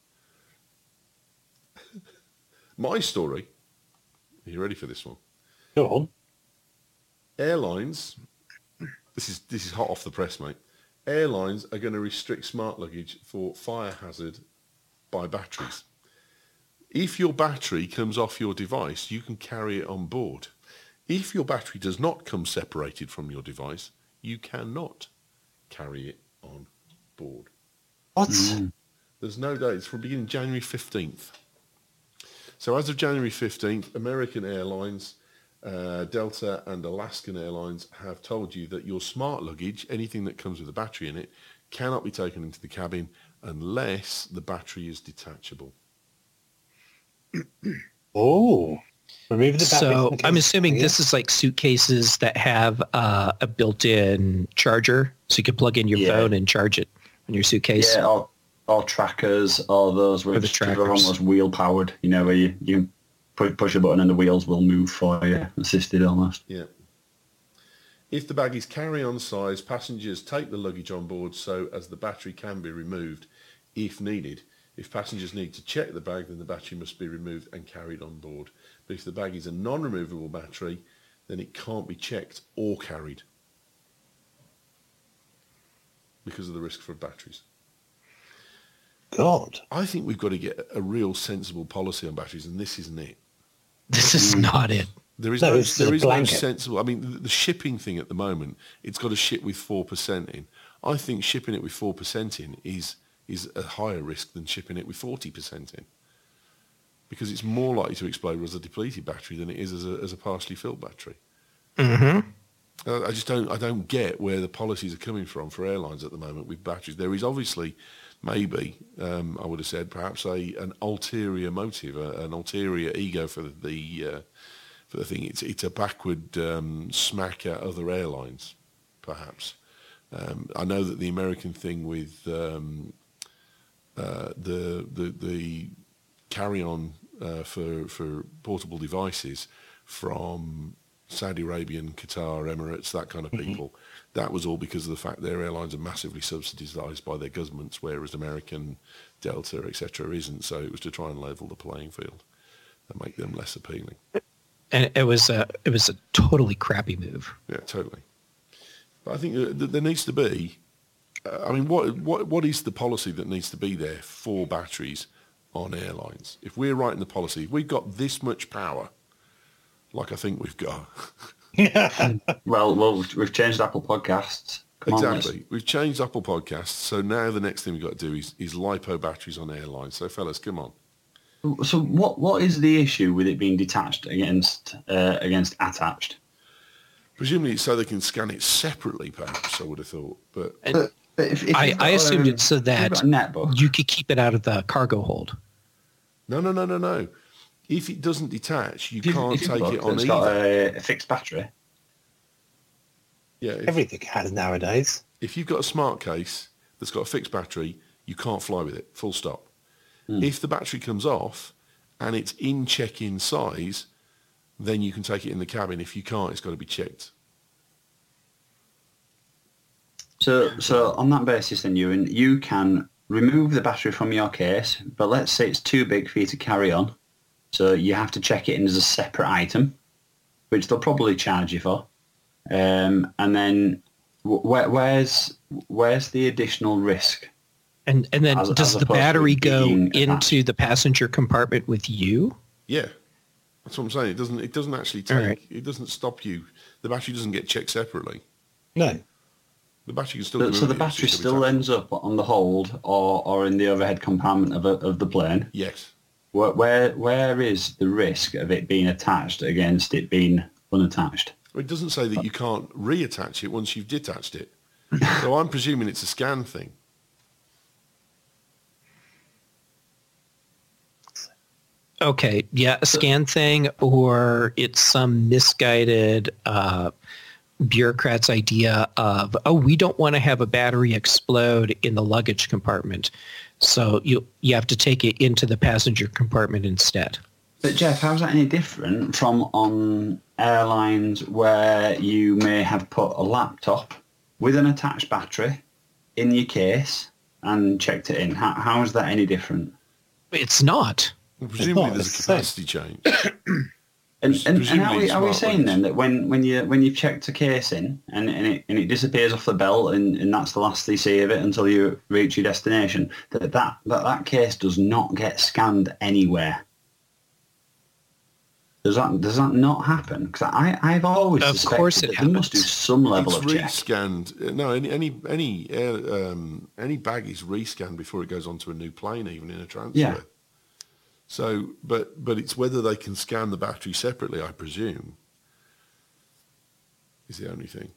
My story, are you ready for this one? Go on. Airlines, this is this is hot off the press, mate. Airlines are going to restrict smart luggage for fire hazard by batteries. If your battery comes off your device, you can carry it on board. If your battery does not come separated from your device, you cannot carry it on board. What? Mm. There's no date. It's from beginning January fifteenth. So as of January fifteenth, American Airlines, uh, Delta and Alaskan Airlines have told you that your smart luggage, anything that comes with a battery in it, cannot be taken into the cabin unless the battery is detachable. Oh. Remove the batteries So in the I'm case. assuming Yeah. this is like suitcases that have uh, a built-in charger, so you can plug in your Yeah. phone and charge it in your suitcase. Yeah, or, or trackers, or those the which are trackers. almost wheel powered. You know, where you you can pu- push a button and the wheels will move for you, assisted almost. Yeah. If the bag is carry-on size, passengers take the luggage on board so as the battery can be removed if needed. If passengers need to check the bag, then the battery must be removed and carried on board. But if the bag is a non-removable battery, then it can't be checked or carried because of the risk for batteries. God. I think we've got to get a real sensible policy on batteries, and this isn't it. This is not it. There is No, no, it's there a is no blanket. sensible. I mean, the, the shipping thing at the moment, it's got to ship with four percent in. I think shipping it with four percent in is is a higher risk than shipping it with forty percent in, because it's more likely to explode as a depleted battery than it is as a as a partially filled battery. Mm-hmm. Uh, I just don't I don't get where the policies are coming from for airlines at the moment with batteries. There is obviously, maybe um, I would have said perhaps a an ulterior motive, a, an ulterior ego for the, the uh, for the thing. It's it's a backward um, smack at other airlines, perhaps. Um, I know that the American thing with um, uh, the the the carry-on uh, for for portable devices from Saudi Arabian, Qatar, Emirates, that kind of people, mm-hmm. that was all because of the fact their airlines are massively subsidised by their governments, whereas American, Delta, et cetera isn't. So it was to try and level the playing field and make them less appealing. And it was a it was a totally crappy move. Yeah, totally. But I think that there needs to be, uh, I mean, what what what is the policy that needs to be there for batteries on airlines? If we're writing the policy, if we've got this much power, like I think we've got. Well, well, we've- we've changed Apple Podcasts. Come on, Exactly. let's- We've changed Apple Podcasts, so now the next thing we've got to do is, is LiPo batteries on airlines. So, fellas, come on. So, what what is the issue with it being detached against uh, against attached? Presumably it's so they can scan it separately, perhaps, I would have thought. But But, but if, if I, you've got I assumed a- it's so if that you've got a netbook. you could keep it out of the cargo hold. no, no, no, no, no. If it doesn't detach, you If you've- can't if you've take got it on that's either. got a, a fixed battery. Yeah, if, Everything has nowadays. if you've got a smart case that's got a fixed battery, you can't fly with it, full stop. Mm. If the battery comes off and it's in check-in size, then you can take it in the cabin. If you can't, it's got to be checked. So, so on that basis, then, Ewan, you can remove the battery from your case, but let's say it's too big for you to carry on. So you have to check it in as a separate item, which they'll probably charge you for. Um, and then where, where's where's the additional risk? And and then As- does as the opposed to battery it go being into attached. the passenger compartment with you? Yeah, that's what I'm saying. It doesn't. It doesn't actually take. All right. It doesn't stop you. The battery doesn't get checked separately. No. The battery can still. So, come so in the with it, it's battery just still gonna be ends up on the hold or, or in the overhead compartment of, a, of the plane. attached. Yes. Where, where where is the risk of it being attached against it being unattached? It doesn't say that you can't reattach it once you've detached it. So I'm presuming it's a scan thing. Okay, yeah, a scan thing, or it's some misguided uh, bureaucrat's idea of, oh, we don't want to have a battery explode in the luggage compartment, so you you have to take it into the passenger compartment instead. But Jeff, how's that any different from on airlines where you may have put a laptop with an attached battery in your case and checked it in? How, how is that any different? It's not. Well, presumably not, there's it's a the same. capacity change. And, Pres- and, and presumably are we, in are we smart saying luggage. then that when, when you when you've checked a case in and, and it and it disappears off the belt and, and that's the last they see of it until you reach your destination, that that, that, that case does not get scanned anywhere? Does that does that not happen? Because I I've always Of suspected course it that they must do happens. some level It's of check. re-scanned. uh, No, any any any air, um, any bag is re-scanned before it goes onto a new plane, even in a transfer. Yeah. So, but but it's whether they can scan the battery separately, I presume, is the only thing.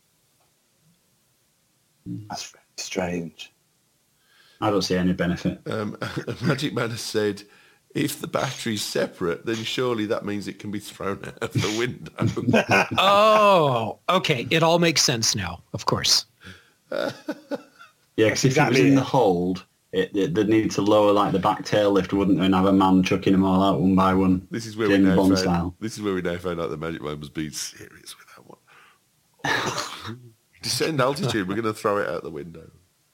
That's very strange. I don't see any benefit. Um, Magic Man has said, if the battery's separate, then surely that means it can be thrown out of the window. Oh, okay. It all makes sense now, of course. Yeah, because if it was exactly in it. the hold, it, it, they'd need to lower like the back tail lift, wouldn't they, and have a man chucking them all out one by one. This is where James we now Bond found, style. This is where we now found out that Magic Man was being serious with that one. Descend altitude. We're going to throw it out the window.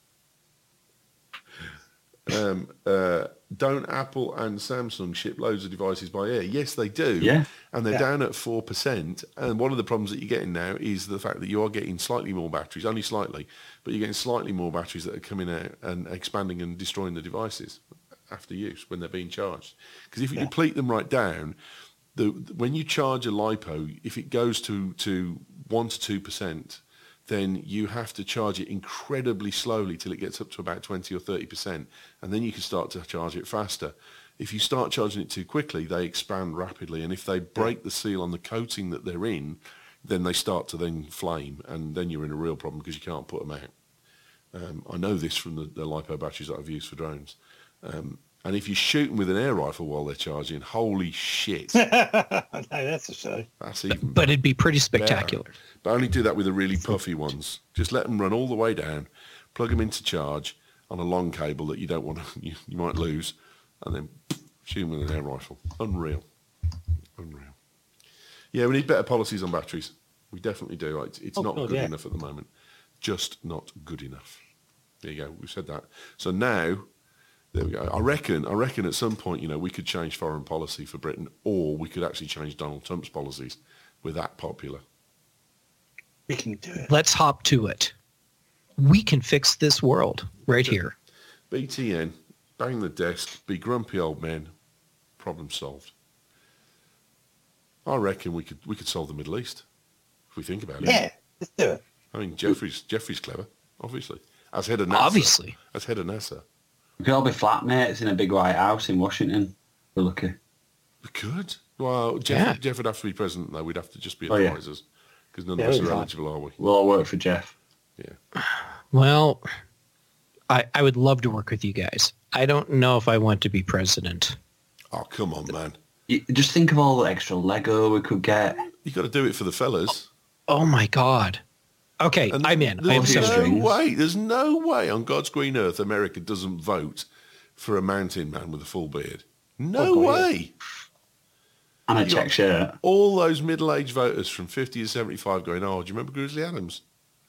Um, uh, don't Apple and Samsung ship loads of devices by air? Yes, they do. Yeah. And they're Yeah. down at four percent. And one of the problems that you're getting now is the fact that you are getting slightly more batteries, only slightly, but you're getting slightly more batteries that are coming out and expanding and destroying the devices after use when they're being charged. Because if you Yeah. deplete them right down, the, when you charge a LiPo, if it goes to, to one to two percent, then you have to charge it incredibly slowly till it gets up to about twenty or thirty percent, and then you can start to charge it faster. If you start charging it too quickly, they expand rapidly, and if they break the seal on the coating that they're in, then they start to then flame, and then you're in a real problem because you can't put them out. Um, I know this from the, the LiPo batteries that I've used for drones. Um, and if you shoot them with an air rifle while they're charging, holy shit, No, that's a show. that's even But it'd be pretty spectacular. better. But only do that with the really puffy ones. Just let them run all the way down, plug them into charge on a long cable that you don't want to, you, you might lose, and then shoot them with an air rifle. Unreal. Unreal. Yeah, we need better policies on batteries. We definitely do. It's, it's Oh, not God, good yeah. enough at the moment. Just not good enough. There you go. We've said that. So now, there we go. I reckon, I reckon at some point, you know, we could change foreign policy for Britain, or we could actually change Donald Trump's policies. We're that popular. We can do it. Let's hop to it. We can fix this world right here. B T N, bang the desk, be grumpy old men, problem solved. I reckon we could we could solve the Middle East if we think about it. Yeah, let's do it. I mean, Jeffrey's Jeffrey's clever, obviously. As head of NASA. Obviously. As head of NASA. We could all be flatmates in a big white house in Washington. We're lucky. We could. Well, Jeff, Yeah. Jeff would have to be president, though. We'd have to just be Oh, yeah. advisors because none Yeah, of us we'd are be eligible, are we? We'll all work for Jeff. Yeah. Well, I, I would love to work with you guys. I don't know if I want to be president. Oh, come on, man. You, just think of all the extra Lego we could get. You got to do it for the fellas. Oh my God. Okay, And I'm in. I am There's so no no strings. way. There's no way on God's green earth America doesn't vote for a mountain man with a full beard. No Oh, God, yeah. way. And a You check got shirt. all those middle-aged voters from fifty to seventy-five going, oh, do you remember Grizzly Adams?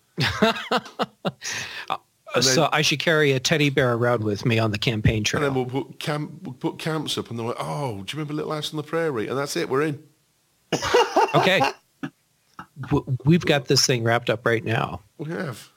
Uh, so I should carry a teddy bear around with me on the campaign And trail. then we'll put, camp, we'll put camps up and they're like, oh, do you remember Little House on the Prairie? And that's it, we're in. Okay. W- We've got this thing wrapped up right now. We have.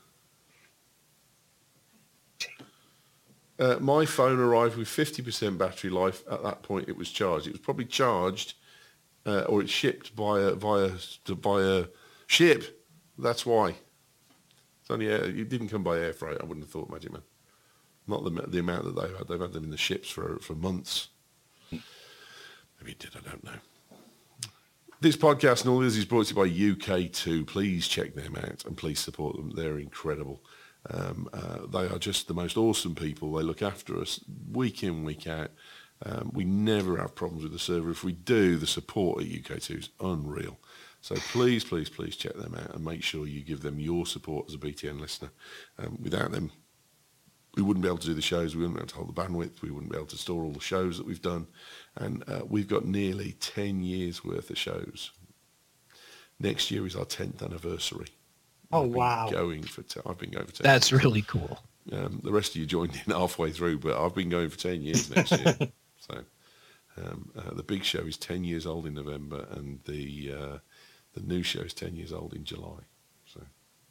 Uh, my phone arrived with fifty percent battery life. At that point, it was charged. It was probably charged uh, or it's shipped via, via, via ship. That's why. It's only air, it didn't come by air freight, I wouldn't have thought, Magic Man. Not the, the amount that they've had. They've had them in the ships for, for months. Maybe it did, I don't know. This podcast and all this is brought to you by U K two. Please check them out and please support them. They're incredible. Um, uh, they are just the most awesome people. They look after us week in, week out. Um, we never have problems with the server. If we do, the support at U K two is unreal. So please, please, please check them out and make sure you give them your support as a B T N listener. Um, without them, we wouldn't be able to do the shows. We wouldn't be able to hold the bandwidth. We wouldn't be able to store all the shows that we've done. And uh, we've got nearly ten years worth of shows. Next year is our tenth anniversary. Oh, I've been wow. Going for ten, I've been going for ten That's years. really cool. Um, the rest of you joined in halfway through, but I've been going for ten years next year. So um, uh, the big show is ten years old in November, and the uh, the new show is ten years old in July. So,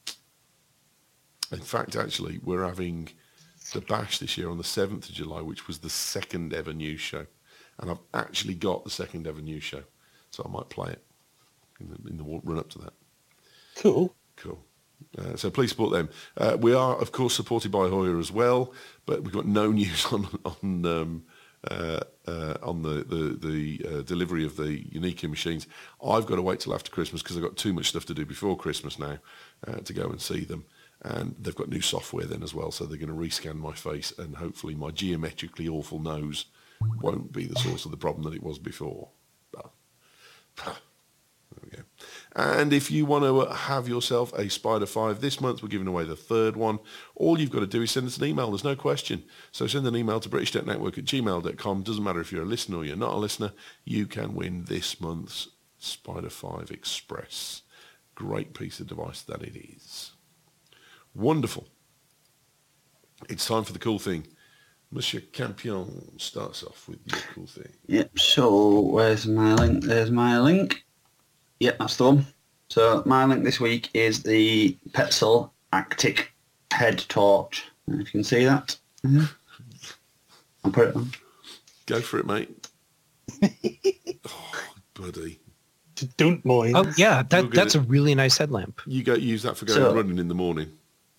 in fact, actually, we're having the bash this year on the seventh of July, which was the second ever news show, and I've actually got the second ever news show, so I might play it in the, in the run up to that. Cool. Cool. Uh, so please support them. Uh, we are, of course, supported by Hoyer as well, but we've got no news on on um, uh, uh, on the the, the uh, delivery of the Unica machines. I've got to wait till after Christmas because I've got too much stuff to do before Christmas now uh, to go and see them. And they've got new software then as well, so they're going to rescan my face, and hopefully my geometrically awful nose won't be the source of the problem that it was before. But, there we go. And if you want to have yourself a Spider five this month, we're giving away the third one. All you've got to do is send us an email. There's no question. So send an email to british tech network at gmail dot com. Doesn't matter if you're a listener or you're not a listener. You can win this month's Spider five Express. Great piece of device that it is. Wonderful. It's time for the cool thing. Monsieur Campion starts off with your cool thing. Yep, so where's my link? There's my link. Yep, that's the one. So my link this week is the Petzl Actic head torch. If you can see that. Mm-hmm. I'll put it on. Go for it, mate. Oh, buddy. Don't mind. Oh, yeah, that, Look at that's it. a really nice headlamp. You go use that for going So- running in the morning.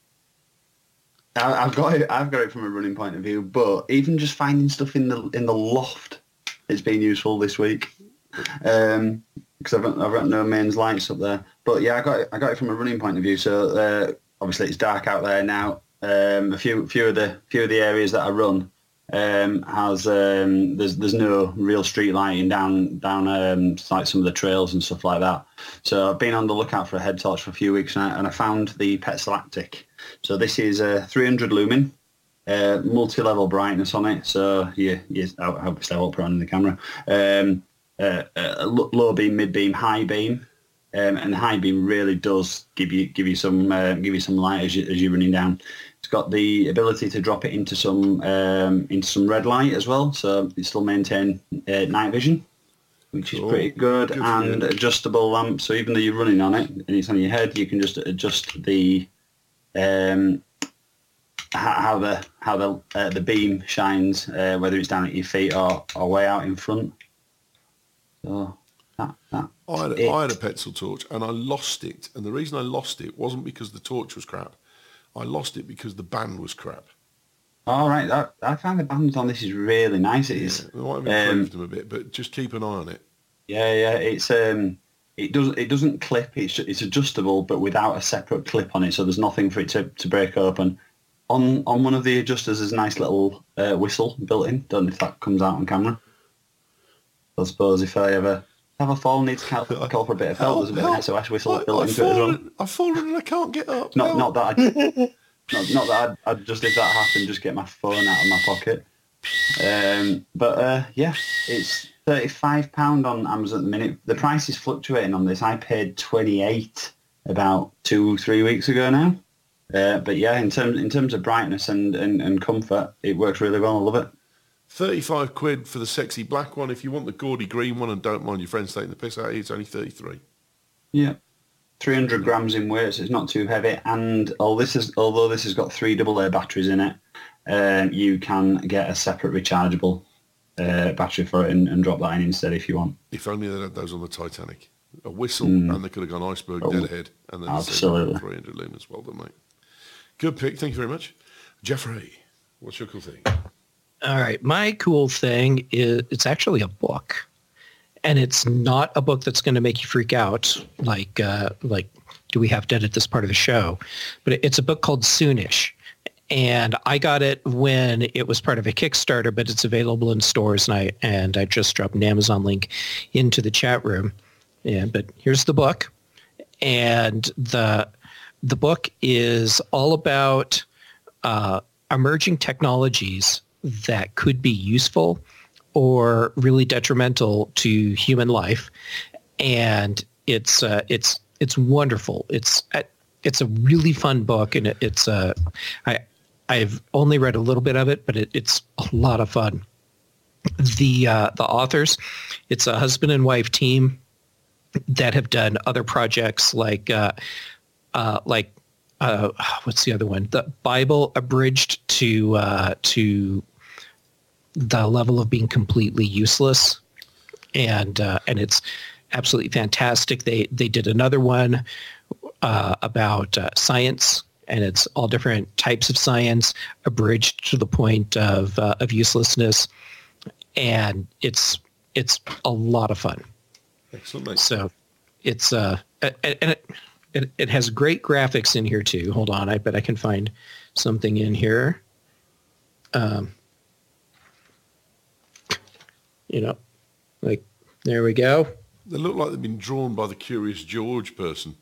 I, I've got it. I've got it from a running point of view, but even just finding stuff in the in the loft, it's been useful this week. Um, because I've got I've got no mains lights up there. But yeah, I got it, I got it from a running point of view. So uh, obviously it's dark out there now. Um, a few few of the few of the areas that I run um, has um, there's there's no real street lighting down down um, like some of the trails and stuff like that. So I've been on the lookout for a head torch for a few weeks now, and I found the Petzl Actic. So this is a three hundred lumen, uh, multi-level brightness on it. So you, you obviously I won't put it on in the camera. Um, uh, uh, low beam, mid beam, high beam, um, and high beam really does give you give you some uh, give you some light as you as you're running down. It's got the ability to drop it into some um, into some red light as well, so it still maintain uh, night vision, which Cool. is pretty good, Good for and you. adjustable lamp. So even though you're running on it and it's on your head, you can just adjust the um, how the how the uh, the beam shines, uh, whether it's down at your feet or, or way out in front. So that, that I had, it. I had a Petzl torch and I lost it. And the reason I lost it wasn't because the torch was crap. I lost it because the band was crap. All right, that, I found the band on this is really nice. It is. I might have Um, improved them a bit, but just keep an eye on it. Yeah, yeah. It's um, it does it doesn't clip. It's it's adjustable, but without a separate clip on it. So there's nothing for it to, to break open. On on one of the adjusters, there's a nice little uh, whistle built in. Don't know if that comes out on camera. I suppose if I ever have a fall, need to call, call for a bit of help, there's a bit of an S O S whistle I, built I've, into it as well. fallen, I've fallen and I can't get up. Not Help. not that I, not, not that I'd, I'd just if that happened, just get my phone out of my pocket. Um, but uh, yeah, it's thirty-five pounds on Amazon at the minute. The price is fluctuating on this. I paid twenty-eight about two, three weeks ago now. Uh, but yeah, in terms in terms of brightness and, and, and comfort, it works really well. I love it. thirty-five quid for the sexy black one. If you want the gaudy green one and don't mind your friends taking the piss out of you, it's only thirty-three. Yeah. three hundred grams in weight, so it's not too heavy. And all this is, although this has got three double A batteries in it, um, you can get a separate rechargeable uh, battery for it and, and drop that in instead if you want. If only they had those on the Titanic. A whistle, Mm. and they could have gone iceberg Oh, dead ahead. And then absolutely. three hundred lumens. Well done, mate. Good pick. Thank you very much. Jeffrey, what's your cool thing? All right. My cool thing is it's actually a book. And it's not a book that's going to make you freak out like, uh, like, do we have to edit this part of the show? But it's a book called Soonish. And I got it when it was part of a Kickstarter, but it's available in stores. And I, and I just dropped an Amazon link into the chat room. Yeah, but here's the book. And the, the book is all about uh, emerging technologies that could be useful or really detrimental to human life, and it's uh, it's it's wonderful. It's it's a really fun book, and it, it's uh, I I've only read a little bit of it, but it, it's a lot of fun. The uh, the authors, it's a husband and wife team that have done other projects like uh, uh, like uh, what's the other one? The Bible abridged to uh, to the level of being completely useless, and uh, and it's absolutely fantastic. They they did another one uh, about uh, science, and it's all different types of science abridged to the point of uh, of uselessness, and it's it's a lot of fun. Excellent, mate. So it's uh and it, it it has great graphics in here too. Hold on, I bet I can find something in here. Um. You know, like, there we go. They look like they've been drawn by the Curious George person.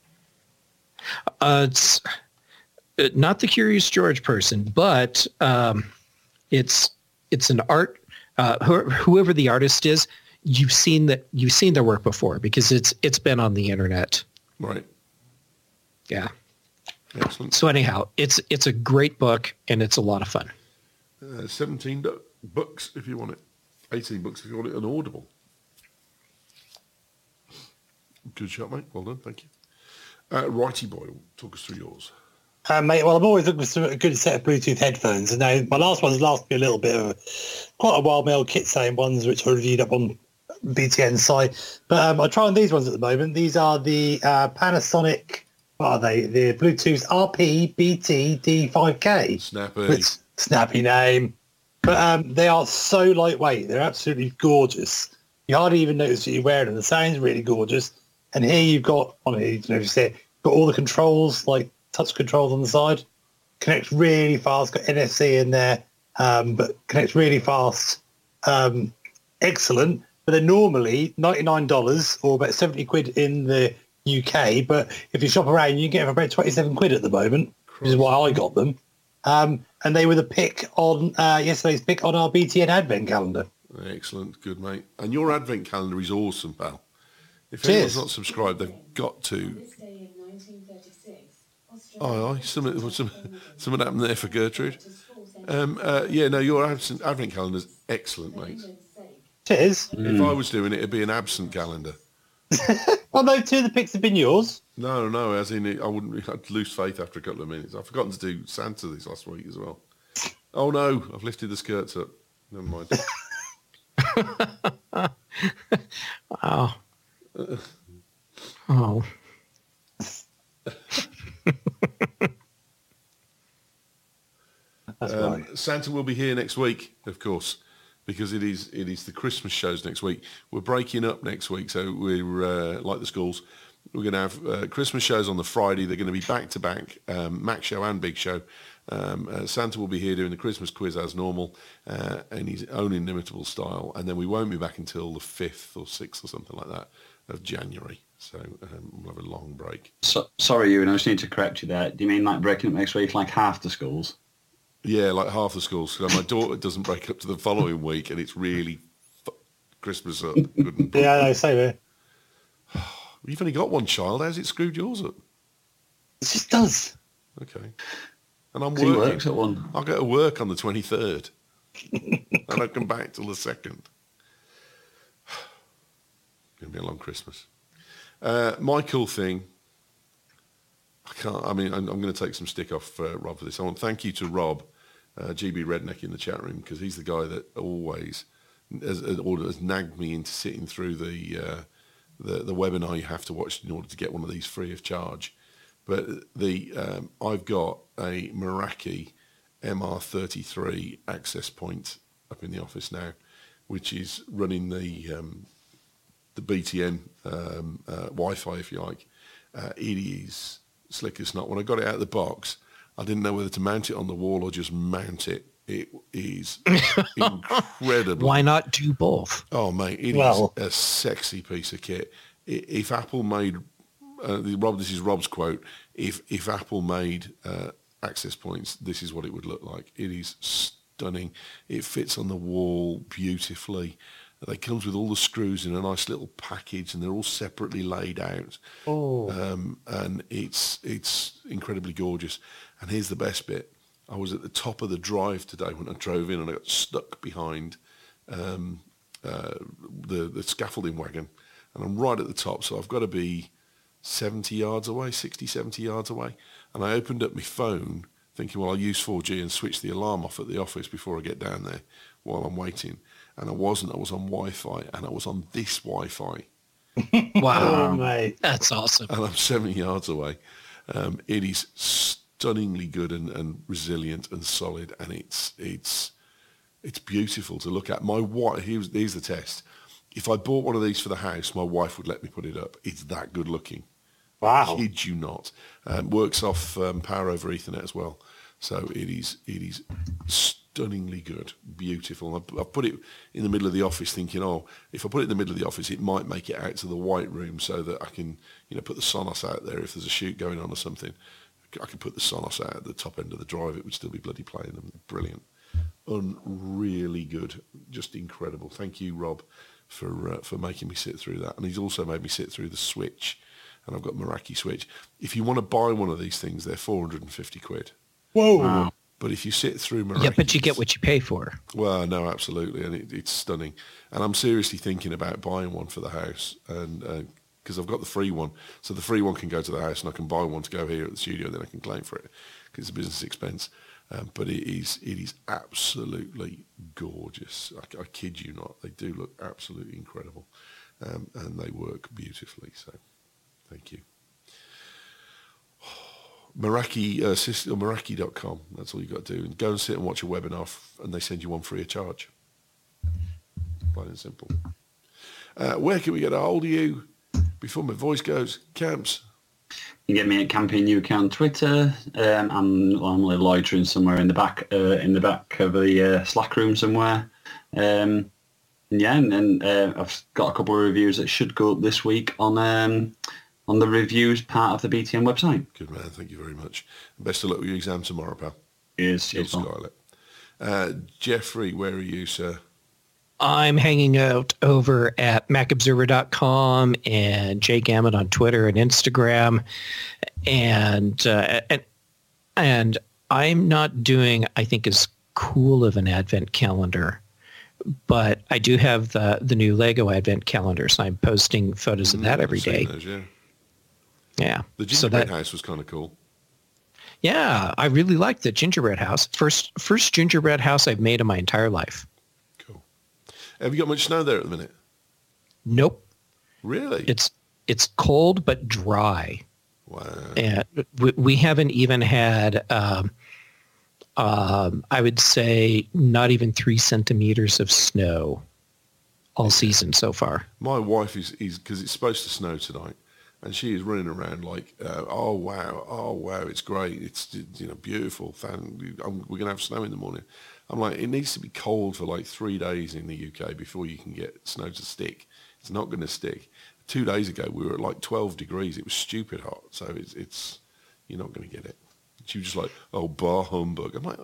Uh, it's uh, not the Curious George person, but um, it's it's an art. Uh, wh- whoever the artist is, you've seen that you've seen their work before because it's it's been on the internet. Right. Yeah. Excellent. So anyhow, it's it's a great book and it's a lot of fun. Uh, seventeen do- books if you want it. eighteen books if you want it on Audible. Good shot, mate. Well done. Thank you. Uh, Righty boy, talk us through yours. Uh, mate, well, I'm always looking for some, a good set of Bluetooth headphones. And now my last one's lasted me a little bit of a, quite a while. My old kit saying ones which I reviewed up on B T N's site. But um, I'm trying these ones at the moment. These are the uh, Panasonic, what are they? The Bluetooth R P B T D five K. Snappy. Which, snappy name. But um, they are so lightweight. They're absolutely gorgeous. You hardly even notice that you're wearing them. The sound's really gorgeous. And here you've got, I don't know if you see it, got all the controls, like touch controls on the side. Connects really fast. Got N F C in there, um, but connects really fast. Um, excellent. But they're normally ninety-nine dollars or about seventy quid in the U K. But if you shop around, you can get them for about twenty-seven quid at the moment, which is why I got them. Um, and they were the pick on uh, yesterday's pick on our B T N Advent calendar. Excellent. Good, mate. And your Advent calendar is awesome, pal. If Cheers. anyone's not subscribed, they've got to. Oh, aye. Something, some, something happened there for Gertrude. Um, uh, yeah, no, your absent Advent calendar's excellent, mate. Cheers. If I was doing it, it'd be an absent calendar. Well, no, two of the picks have been yours. No, no, as in I wouldn't. I'd lose faith after a couple of minutes. I've forgotten to do Santa this last week as well. Oh no, I've lifted the skirts up. Never mind. Wow. Oh. That's Um, right. Santa will be here next week, of course, because it is it is the Christmas shows next week. We're breaking up next week, so we're uh, like the schools. We're going to have uh, Christmas shows on the Friday. They're going to be back to back, um, Mac Show and Big Show. Um, uh, Santa will be here doing the Christmas quiz as normal, uh, in his own inimitable style, and then we won't be back until the fifth or sixth or something like that of January. So um, we'll have a long break. So, sorry, Ewan, I just need to correct you there. Do you mean like breaking up next week, like half the schools? Yeah, like half the schools. So my daughter doesn't break up to the following week, and it's really f- Christmas up. Good. Yeah, I know, same here. You've only got one child. How's it screwed yours up? It just does. Okay. And I'm He working. works at one. I'll go to work on the twenty-third. I don't come back till the second. Going to be a long Christmas. Uh, my cool thing, I can't, I mean, I'm, I'm going to take some stick off uh, Rob for this. I want to thank you to Rob, uh, G B Redneck in the chat room, because he's the guy that always has, has nagged me into sitting through the, uh, the the webinar you have to watch in order to get one of these free of charge. But the um, I've got a Meraki M R thirty-three access point up in the office now, which is running the um, the B T N um, uh, Wi-Fi, if you like. Uh, it is slick as snot. When I got it out of the box, I didn't know whether to mount it on the wall or just mount it. It is incredible. Why not do both? Oh, mate, it Well- is a sexy piece of kit. I- If Apple made, uh, Rob, this is Rob's quote, if, if Apple made uh, access points, this is what it would look like. It is stunning. It fits on the wall beautifully. It comes with all the screws in a nice little package, and they're all separately laid out. Oh, Um, and it's it's incredibly gorgeous. And here's the best bit. I was at the top of the drive today when I drove in, and I got stuck behind um, uh, the, the scaffolding wagon. And I'm right at the top, so I've got to be seventy yards away, sixty, seventy yards away. And I opened up my phone thinking, well, I'll use four G and switch the alarm off at the office before I get down there while I'm waiting. And I wasn't. I was on Wi-Fi, and I was on this Wi-Fi. Wow. oh mate. That's awesome. And I'm seventy yards away. Um, it is stunningly good and, and resilient and solid, and it's it's it's beautiful to look at. My wife, here's, here's the test. If I bought one of these for the house, my wife would let me put it up. It's that good looking. Wow. Kid you not. Um, works off um, power over Ethernet as well. So it is it is stunningly good, beautiful. I've, I've put it in the middle of the office thinking, oh, if I put it in the middle of the office, it might make it out to the white room so that I can, you know, put the Sonos out there if there's a shoot going on or something. I could put the Sonos out at the top end of the drive. It would still be bloody playing them. Brilliant. Unreally good. Just incredible. Thank you, Rob, for uh, for making me sit through that. And he's also made me sit through the Switch. And I've got Meraki Switch. If you want to buy one of these things, they're four hundred fifty quid. Whoa. Wow. But if you sit through Meraki... Yeah, but you get what you pay for. Well, no, absolutely. And it, it's stunning. And I'm seriously thinking about buying one for the house. And because uh, I've got the free one. So the free one can go to the house and I can buy one to go here at the studio, and then I can claim for it because it's a business expense. Um, but it is it is absolutely gorgeous. I, I kid you not. They do look absolutely incredible. Um, and they work beautifully. So thank you. Meraki, uh, system, Meraki dot com. That's all you got to do. And go and sit and watch a webinar, f- and they send you one free of charge. Plain and simple. Uh, where can we get a hold of you before my voice goes? Camps. You can get me at Camping U K on Twitter. Um, I'm normally loitering somewhere in the back, uh, in the back of the uh, Slack room somewhere. Um, and yeah, and then uh, I've got a couple of reviews that should go up this week on um, on the reviews part of the B T N website. Good man. Thank you very much. Best of luck with your exam tomorrow, pal. Cheers. Good Cheers, Paul. Scarlett. Uh, Jeffrey, where are you, sir? I'm hanging out over at mac observer dot com and Jay Gammon on Twitter and Instagram. And, uh, and, and I'm not doing, I think, as cool of an advent calendar, but I do have the, the new Lego advent calendar. So I'm posting photos of that Mm, every I've seen day. those, yeah. Yeah. The So gingerbread that- house was kind of cool. Yeah, I really like the gingerbread house. First, first gingerbread house I've made in my entire life. Cool. Have you got much snow there at the minute? Nope. Really? It's it's cold but dry. Wow. And we, we haven't even had, um, um, I would say, not even three centimeters of snow all season so far. My wife is, is because it's supposed to snow tonight, and she is running around like, uh, oh, wow, oh, wow, it's great. It's, you know, beautiful. Fan, I'm, we're going to have snow in the morning. I'm like, it needs to be cold for like three days in the U K before you can get snow to stick. It's not going to stick. Two days ago, we were at like twelve degrees. It was stupid hot. So it's, it's you're not going to get it. She was just like, oh, bar humbug. I'm like,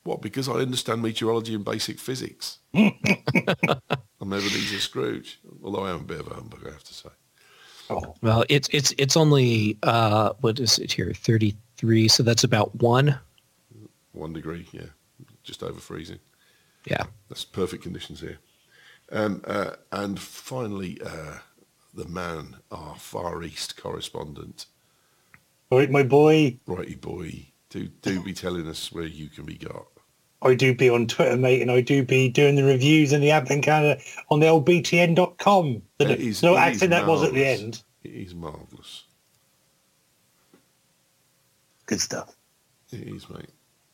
What, because I understand meteorology and basic physics? I'm Ebenezer Scrooge, although I am a bit of a humbug, I have to say. Oh. Well, it's it's it's only uh, what is it here? thirty-three. So that's about one. One degree, yeah, just over freezing. Yeah, that's perfect conditions here. Um, uh, and finally, uh, the man, our Far East correspondent. All right, my boy. Righty boy, do do be telling us where you can be got. I do be on Twitter, mate, and I do be doing the reviews and the advent calendar on the old B T N dot com. The It is- no it accent is that was at the marvellous. end. It is marvellous. Good stuff. It is, mate.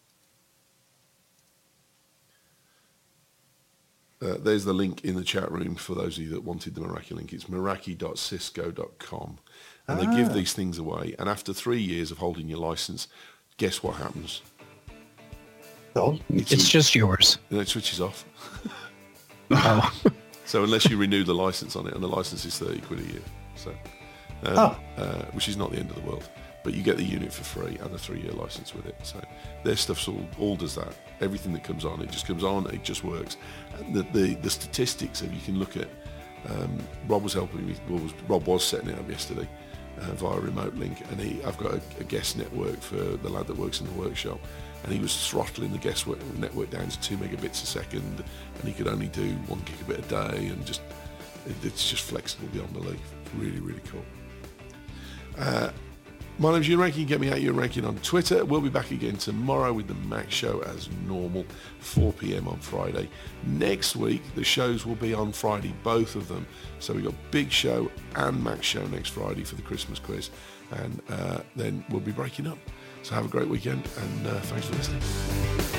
Uh, there's the link in the chat room for those of you that wanted the Meraki link. It's meraki dot cisco dot com. And they give Ah. these things away. And after three years of holding your license, guess what happens? Go on. it's just yours. And it switches off. Oh, So unless you renew the license on it, and the license is thirty quid a year. So, um, Oh. uh, which is not the end of the world. But you get the unit for free and a three-year license with it. So their stuff's all, all does that. Everything that comes on, it just comes on, it just works. And the, the, the statistics that you can look at, um, Rob was helping me, well, was, Rob was setting it up yesterday uh, via a remote link. And he, I've got a, a guest network for the lad that works in the workshop. And he was throttling the guest work, network down to two megabits a second. And he could only do one gigabit a day. And just, it, it's just flexible beyond belief. It's really, really cool. Uh, My name's Ian Rankin. Get me at Ian Rankin on Twitter. We'll be back again tomorrow with the Mac Show as normal, four p.m. on Friday. Next week, the shows will be on Friday, both of them. So we've got Big Show and Mac Show next Friday for the Christmas quiz. And uh, then we'll be breaking up. So have a great weekend, and uh, thanks for listening.